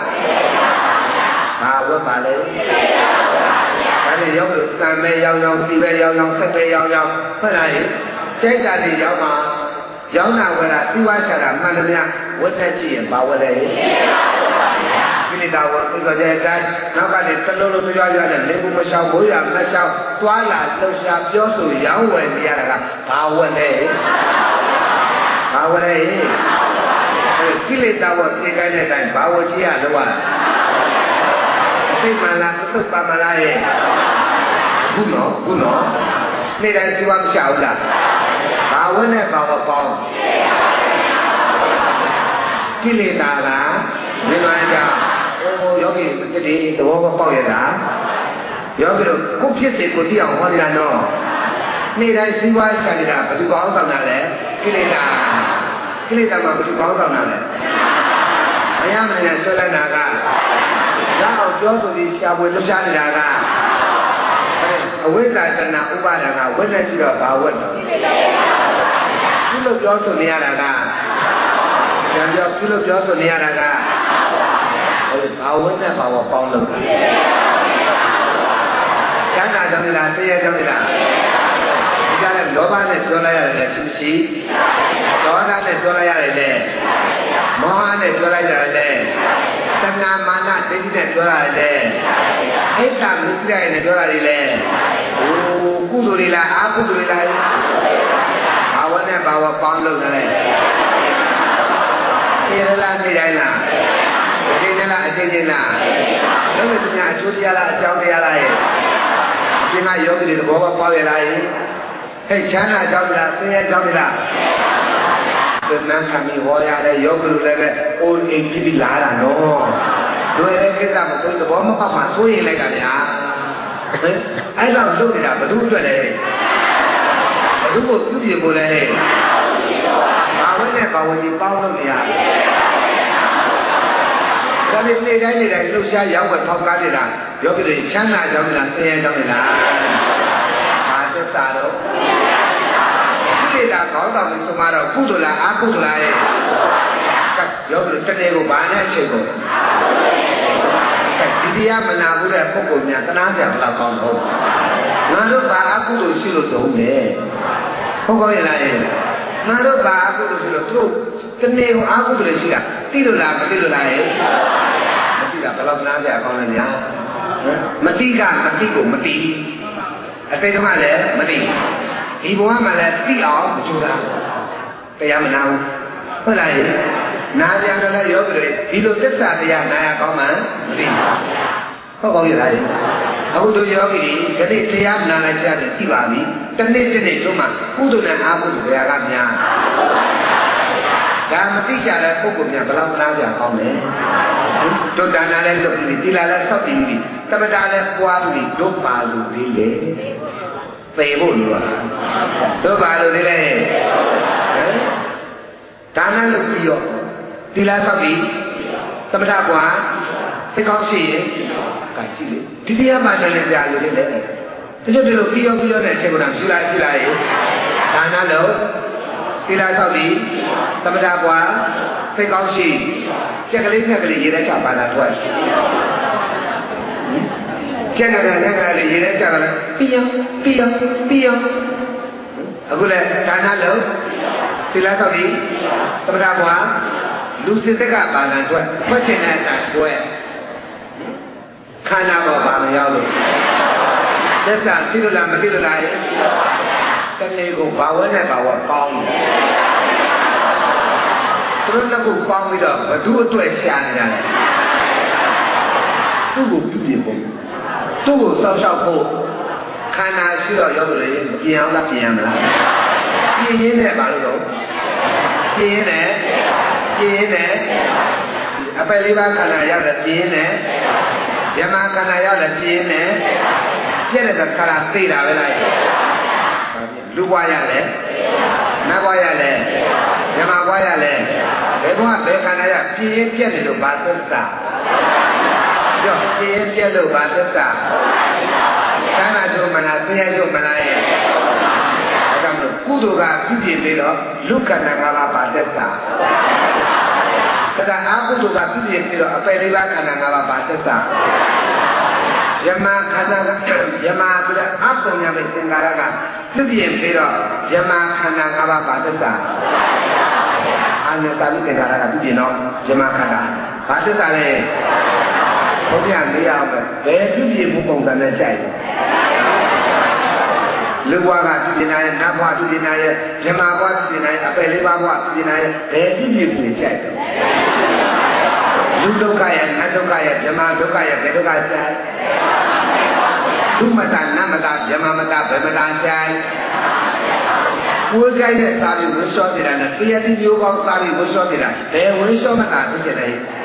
ဘာဝတ်ပါလဲဒါနဲ့ရောက်လို့သံမဲရောက်ဒီပဲရောက်ဆက်ပဲရောက်ဟုတ်လားကျဲကြတယ်ရောက်မှာရောက်တာဝယ်တာသီဝါချတာမှန်တယ်များဝတ်သက်ကြည့်ရင်ဘာဝတ်လဲကိလေသာဝတ်ဆိုတဲ့အတိုင်းနောက်ကနေတလုံးလုံးပြောရတဲ့လေဘူးမလျှောက်ဘိုးရမလျှောက်သွားလာလှုပ်ရှားပြောဆိုရောင်းဝယ်နေရတာကဘာဝတ်လဲဘာဝတ်လဲကိလေသာဝတ်ပြေကိုင်းတဲ့အတိုင်းဘာဝတ်ကြည့်ရလို့သိမှလားသုတ်ပါမလားရဲ့ခုနော်နေ့တိုင်းဒီဝမရှောက်လားဘာဝနဲ့ဘာဝပေါင်းကိလေသာလားမြင်ပါကြယောဂီတတိသဘောပေါက်ရတာယောဂီတို့ကိုဖြစ်စေကိုသိအောင်ဟောကြနော်နေ့တိုင်းဒီဝရှာနေတာဘယ်သူကောင်းဆောင်တာလဲကိလေသာကိလေသာမှာဘယ်လိုပေါင်းဆောင်တာလဲမရမနဲ့ဆွဲလိုက်တာကဒါအောင်ပြောဆိုပြီးရှားပွေလှုပ်ရှားနေတာကအဝိဇ္ဇာတဏဥပါဒကဝိဇ္ဇာရှိတော့ဘာဝတ်တော့ပြုလို့ပြောဆိုနေရတာကဉာဏ်ပြောပြုလို့ပြောဆိုနေရတာကဘာဝတ်နဲ့ဘာဝပေါင်းလို့ချမ်းသာကြောင့်လားဆင်းရဲကြောင့်လားဒီကလည်းလောဘနဲ့ပြောလိုက်ရတယ်ရှိမရှိဒေါသနဲ့ပြောလိုက်ရတယ်လေမောဟနဲ့ပြောလိုက်ရတယ်လေတဏမာနဒိဋ္ဌိနဲ့ပြောရတယ်လေဣဒ္ဓမိစ္ဆာနဲ့ပြောရတယ်လေကုသိုလ်တွေလားအကုသိုလ်တွေလားဘာဝနဲ့ဘာဝပေါင်းလို့လဲဒီလားနေတိုင်းလားဒီနေ့လားအချင်းချင်းလားလုံးဝညာအကျိုးတရားလားအကြောင်းတရားလားရဲ့ဒီမှာယောဂီတွေသဘောပေါက်ရလားရဲ့ဟဲ့ချမ်းသာကြောင့်လားဆင်းရဲကြောင့်လားဒီနန်းခမီဟောရတဲ့ယောဂီတွေလည်းပဲအိုးအိမ်ကြည့်ပြီးလာတာနော်တို့ရဲ့ကိစ္စမကိုသဘောမပေါက်မှဆိုရင်လိုက်တာဗျာအဲ့တော့လုပ်နေတာဘယ်သူအတွက်လဲဘယ်သူကိုပြုပြင်ဖို့လဲဘာဝနဲ့ဘာဝကြီးပေါင်းလို့နေရဒါနဲ့နေ့တိုင်းလှုပ်ရှားရောက်ဝက်ထောက်ကားနေတာယောဂီတွေချမ်းသာကြောင်းလားဆင်းရဲကြောင်းလားဘာသစ္စာတော့ကိလေသာကောင်းတာမျိုးဆိုမှတော့ကုသိုလ်လားအကုသိုလ်လားရဲ့ယောဂီတွေတနေ့ကိုဘာနဲ့အချိန်ကိုဒီတရားမနာဘူးတဲ့ပုဂ္ဂိုလ်များသနာစရာဘယ်လောက်ကောင်းတော့ငါတို့ဘာအကုသိုလ်ရှိလို့တုံးလဲဟုတ်ကောရဲ့လားရဲ့ငါတို့ဘာအကုသိုလ်ရှိလို့သူတို့တနေ့ကိုအကုသိုလ်ရှိတာသိလို့လားမသိလို့လားရဲ့မသိတာဘယ်လောက်သနာစရာကောင်းလဲများမသိကမသိကိုမသိအတိတ်ကလည်းမသိဒီဘဝမှာလည်းသိအောင်မကြိုးစားတရားမနာဘူးဟုတ်လားရဲ့နာကြတယ်လည်းယောဂီတွေဒီလိုသစ္စာတရားနာရကောင်းမှမသိဟုတ်ပါရဲ့လားအခုတို့ယောဂီတွေဒီတရားနာလိုက်ကြတယ်သိပါပြီတနေ့တို့မှကုသိုလ်နဲ့အာဟုဘယ်ကများဒါမသိကြတဲ့ပုဂ္ဂိုလ်များဘယ်လောက်နာကြကောင်းလဲတို့ဒါနာလည်းလုပ်ပြီးသီလလည်းဆောက်ပြီးပြီသမထလည်းပွားပြီးတို့ပါလို့ပြီးလေပေဖို့လိုတာတို့ပါလို့ဒီလေဒါနလုပ်ပြီးရောသီလဆောက်ပြီးသမထပွားသိကောင်းရှိရင်ကကြည့်လေဒီတရားမှလည်းကြာလို့လေတချို့ဒီလိုပြီးရောနဲ့ချိန်ကုန်တာရှိလိုက်ဒါနလုပ်သီလဆောက်ပြီးသမထပွားသိကောင်းရှိချက်ကလေးရေထဲချပါတာထွက်ကျန်တဲ့ရေထဲချတာလည်းပြီးရောအခုလည်းဒါနလုပ်သီလဆောက်ပြီးသမထပွားလူစစ်တက်ကပါဏအတွက်ဖွက်ချင်တဲ့အတိုင်းပွဲခန္ဓာပေါ်ပါမရောက်လို့သက်သာသိလို့လားမသိလို့လားတနေ့ကိုဘာဝနဲ့ဘာဝပေါင်းသူတို့နှစ်ခုပေါင်းပြီးတော့ဘသူအတွက်ရှာနေတာလဲသူ့ကိုပြုပြင်ဖို့သူ့ကိုစောင့်ရှောက်ဖို့ခန္ဓာရှိတော့ရောက်လို့ပြင်အောင်လားပြင်ရမလားပြင်ရင်းနဲ့ဘာလို့တော့ပြင်ရင်းနဲ့အပယ်လေးပါးခန္ဓာရောက်တဲ့ပြင်ရင်းနဲ့ယမခန္ဓာရောက်တဲ့ပြင်ရင်းနဲ့ပြည့်တဲ့ခန္ဓာသိတာပဲလားလူဘွားရတယ်နတ်ဘွားရတယ်ယမဘွားရတယ်ဘယ်ဘွားဘယ်ခန္ဓာရပြင်းပြက်နေလို့ဘာသစ္စာပြောပြင်းပြက်လို့ဘာသစ္စာခန္ဓာကျုံမလားဆင်းရဲကျုံမလားရဲ့ဒါကြောင့်မို့ကုသိုလ်ကပြုပြင်ပြီးတော့လူခန္ဓာ၅ပါးဘာသစ္စာဒါကအကုသိုလ်ကပြုပြင်ပြီးတော့အပယ်လေးပါးခန္ဓာ၅ပါးဘာသစ္စာယမခန္ဓာယမဆိုတဲ့အပုံညာမဲ့သင်္ကာရကပြုပြင်ပြီးတော့ယမခန္ဓာ၅ပါးဘာသစ္စာအာနတာလိသင်္ကာရကပြုပြင်တော့ယမခန္ဓာဘာသစ္စာလဲဘုရားမေးရအောင်ပဲဘယ်ပြုပြင်မှုပုံစံနဲ့ကြိုက်လူဘွားကပြုပြင်နိုင်နတ်ဘွားပြုပြင်နိုင်ယမဘွားပြုပြင်နိုင်အပယ်လေးပါးဘွားပြုပြင်နိုင်ဘယ်ပြုပြင်မှုကြိုက်လူဒုက္ခရဲ့နတ်ဒုက္ခရဲ့ယမဒုက္ခရဲ့ဘယ်ဒုက္ခကြိုက်လူမတနတ်မတယမမတဘယ်မတကြိုက်ကိုယ်ကြိုက်တဲ့စာပြီးဝှလျှောနေတာနဲ့တရားတိမျိုးပေါင်းစာပြီးဝှလျှောနေတာဘယ်ဝှလျှောမတာဖြစ်တဲ့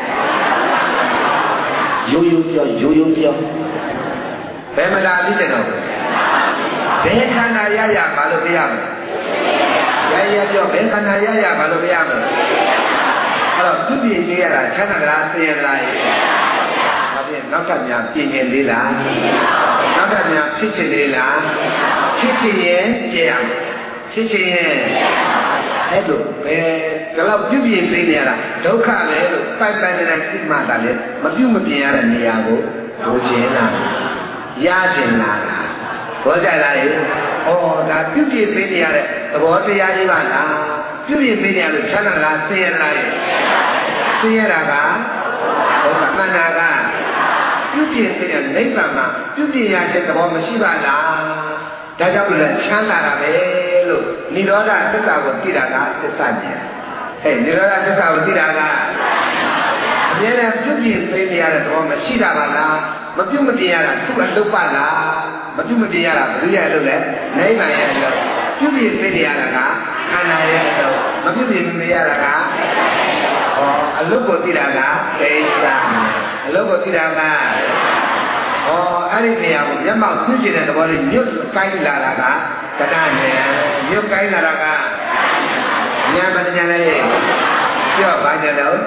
ရိုးပြောဘယ်မတာဖြစ်တဲ့တော့ဘယ်ခန္ဓာရဘာလို့ပြရမလဲယရပြောဘယ်ခန္ဓာရရဘာလို့မရမလဲအဲ့တော့သူပြည့်နေရတာချမ်းသာလားဆင်းရဲလားဒါဖြင့်နောက်ထပ်များပြင်ရင်လေးလားနောက်ထပ်များဖြစ်ချင်လေးလားဖြစ်ချင်ရင်ပြရမယ်ဖြစ်ချင်ရင်အဲ့လိုပဲဒါတော့ပြုပြင်ပေးနေရတာဒုက္ခပဲလို့ပိုက်ပိုက်နေတဲ့သိမှသာလေမပြုမပြင်ရတဲ့နေရာကိုဒုခြင်းလားရခြင်းလားဘောကြလားလေဩဒါပြုပြင်ပေးနေရတဲ့သဘောတရားကြီးပါလားပြုပြင်ပေးနေရလို့ချမ်းသာလားဆင်းရဲလားဆင်းရဲတာကဒုက္ခမှန်တာကပြုပြင်ပေးတဲ့နိဗ္ဗာန်မှာပြုပြင်ရတဲ့သဘောမရှိပါလားဒါကြောင့်လည်းချမ်းသာတာပဲလို့និရောဓသစ္စာကိုသိတာကသစ္စာဉာဏ်ဟဲ့និရောဓသစ္စာကိုသိတာကအမြဲတမ်းပြုပြင်ပေးနေရတဲ့သဘောမရှိတာပါလားမပြုမပြင်ရတာသူ့အလုပ်ပါလားမပြုမပြင်ရတာဘယ်လိုရလို့လဲနိဗ္ဗာန်ရဲ့အလုပ်ပြုပြင်ပေးနေရတာကခန္ဓာရဲ့အလုပ်မပြုပြင်ပေးရတာကအလုပ်ကိုသိတာကဒိဋ္ဌာအလုပ်ကိုသိတာကအဲ့ဒီနေရာကိုမျက်မှောက်ပြုကျင်တဲ့သဘောလေးညွတ်ကိုင်းလာတာကကတဉာဏ်ညွတ်ကိုင်းလာတာကဉာဏ်ပညာလေးပြောပါကြတော့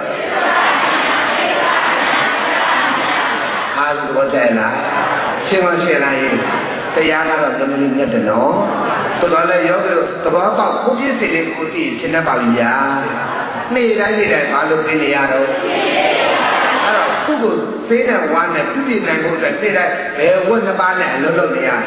အားလုံးဘောတဲ့လားရှင်းမရှင်းလားယတရားကတော့တမန်မြတ်တယ်နော်တော်တော်လည်းယောဂီတို့သဘောပေါက်ကိုပြည့်စုံတဲ့ကိုသိရှင်းတတ်ပါပြီဗျာနေ့တိုင်းဘာလို့ပြနေရတော့အဲ့တော့သူ့ကိုသေးတဲ့ဝါနဲ့ပြုပြင်နိုင်ဖို့အတွက်နေ့တိုင်းဘယ်ဝတ်နှစ်ပါးနဲ့အလုပ်လုပ်နေရ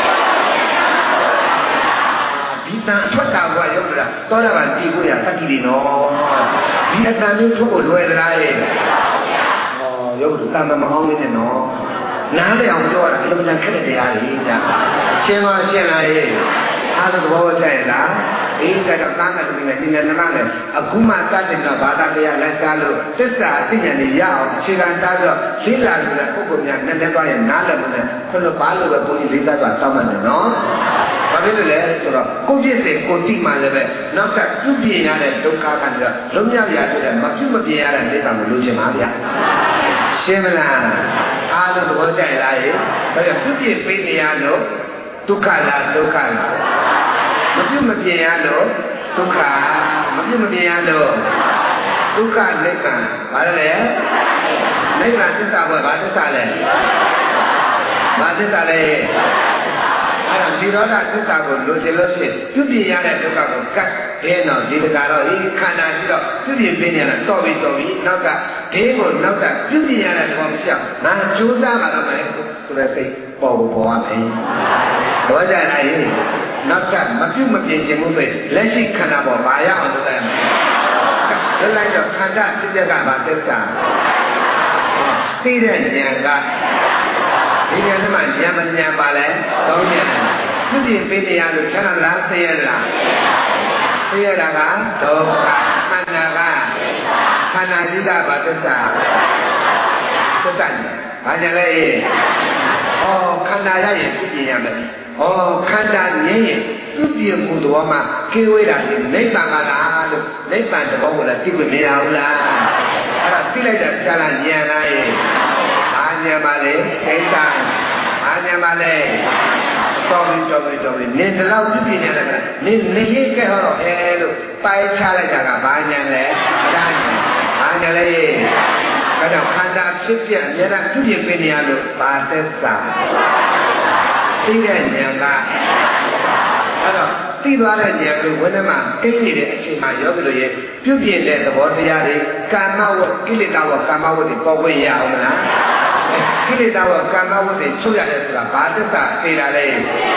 ဒီတန်ထွက်တာကရုပ်တာသောတာပန်တည်ဖို့ရသတ္တိတွေနော်ဒီအတန်လေးထုတ်ဖို့လွယ်သလားရဲ့ရုပ်တာမအောင်နေနဲ့နော်နားလည်အောင်ပြောတာအလုံးစုံခက်တဲ့တရားကြီးကြာရှင်းပါရှင်းလားရဲ့အားလုံးသဘောကျရဲ့လားဒီကတော့ကားကတည်းကဒီနေ့နမနဲ့အခုမှစတင်တော့ဘာသာတရားလိုက်စားလို့သစ္စာအသိဉာဏ်တွေရအောင်အခြေခံသားပြီးတော့လေးလာလို့ပုဂ္ဂိုလ်များနဲ့တက်သွားရင်နားလည်မှုနဲ့ခုလိုပါလို့ပဲဘုန်းကြီးလေးစားသွားတောင်းမှတယ်နော်ဘာဖြစ်လို့လဲဆိုတော့ကိုပြည့်စင်ကိုတိမှလည်းပဲနောက်ထပ်ပြုပြင်ရတဲ့ဒုက္ခကနေတော့လုံးမြောက်ရတဲ့မပြုမပြင်ရတဲ့ဒိဋ္ဌာကိုလိုချင်ပါဗျာရှင်းမလားအားလုံးသဘောကျလားရေဒါကြောင့်ပြုပြင်ပေးနေရလို့ဒုက္ခလားဒုက္ခလားမပြုမပြင်ရလို့ဒုက္ခမပြုမပြင်ရလို့ဒုက္ခနိဗ္ဗာန်ဘာလဲနိဗ္ဗာန်သစ္စာပဲဘာသစ္စာလဲဘာသစ္စာလဲအဲ့ဒါဒီရောဓသစ္စာကိုလိုချင်လို့ရှိရင်ပြုပြင်ရတဲ့ဒုက္ခကိုကတ်တဲ့တော့ဒီတကတော့ဒီခန္ဓာရှိတော့ပြုပြင်ပေးနေရတာတော်ပြီနောက်ကဒင်းကိုနောက်ကပြုပြင်ရတဲ့ဘောမရှိအောင်ငါကြိုးစားပါတော့မယ်ဆိုတဲ့စိတ်ပေါ်ရမယ်ဘောကြလားယနောက်ကမပြုမပြင်ခြင်းမှုပဲလက်ရှိခန္ဓာပေါ်ဘာရအောင်လုပ်တယ်လက်လိုက်တော့ခန္ဓာစိတ်ကဘာသစ္စာသိတဲ့ဉာဏ်ကဒီဉာဏ်မှဉာဏ်မဉာဏ်ပါလဲသုံးဉာဏ်ပြုပြင်ပေးနေရလို့ချမ်းသာလားဆင်းရဲလားဆင်းရဲတာကဒုက္ခခန္ဓာကခန္ဓာစိတ်ကဘာသစ္စာသစ္စာဘာကြလဲခန္ဓာရရင်ပြုပြင်ရမယ်ခန္ဓာငြိမ်းရင်ပြုပြင်မှုတော်မှာကိဝေးတာဒီနိဗ္ဗာန်ကလားလို့နိဗ္ဗာန်တဘောကိုလည်းသိခွင့်မရဘူးလားအဲ့ဒါသိလိုက်တာကြားလားဉာဏ်လားရဲ့အာဉာဏ်ပါလေခိတ္တအာဉာဏ်ပါလေတော်ပြီနင်ဒီလောက်ပြုပြင်ရတယ်ကနင်နေရခဲ့တော့လို့ပိုက်ချလိုက်တာကဘာဉာဏ်လဲဒါဉာဏ်ဘာဉာဏ်လဲအဲ့တော့ခန္ဓာဖြစ်ပြအများအားပြုပြင်ပေးနေရလို့ဘာသစ္စာသိတဲ့ဉာဏ်ကအဲ့တော့သိသွားတဲ့ဉာဏ်ကိုဝိနည်းမှာကိလေသာအချိန်မှာယောဂီတို့ရဲ့ပြုပြင်တဲ့သဘောတရားတွေကာမဝတ်ကိလေသာဝတ်ကာမဝတ်တွေပေါ်ခွင့်ရအောင်မလားကိလေသာဝတ်ကာမဝတ်တွေချုပ်ရတယ်ဆိုတာဘာသစ္စာသိတာလဲ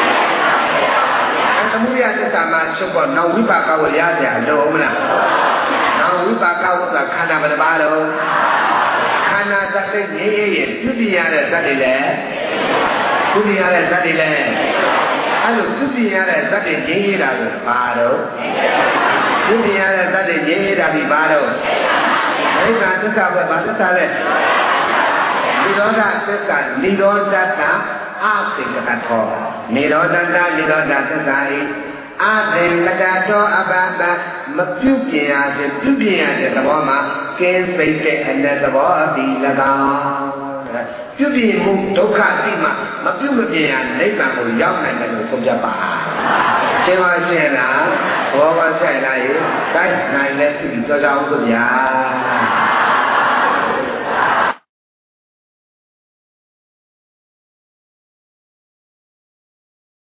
သမုဒယသစ္စာမှာချုပ်ပေါ်နောက်ဝိပါကဝတ်ရကြလို့မလားနောက်ဝိပါကဝတ်ကခန္ဓာဘယ်နှပါတော့ခန္ဓာသတ္တိငြိမ်းရင်ပြုပြင်ရတဲ့သတ္တိလည်းပြုပြင်ရတဲ့သတ္တိလည်းအဲ့လိုပြုပြင်ရတဲ့သတ္တိငြိမ်းရတာကိုဘာတော့ပြုပြင်ရတဲ့သတ္တိငြိမ်းရတာဒီဘာတော့နိဗ္ဗာန်သစ္စာပဲဘာသစ္စာလဲနိရောဓသစ္စာနိရောဓတာအသိကတထောနိရောဓတာနိရောဓသစ္စာဤအသိကတထောအပန္တမပြုပြင်ရခြင်းပြုပြင်ရတဲ့သဘောမှာကင်းစိတ်တဲ့အနတ်သဘောအတိ၎င်းပြုပြင်မှုဒုက္ခတိမှမပြုမပြင်ရနိဗ္ဗာန်ကိုရောက်နိုင်တယ်လို့ဆုံးဖြတ်ပါရှင်းပါရှင်းလားဘောပါဆရာတိုင်းနိုင်လည်းဖြစ်ပြီးကြောက်ကြအောင်ဆိုဗျာ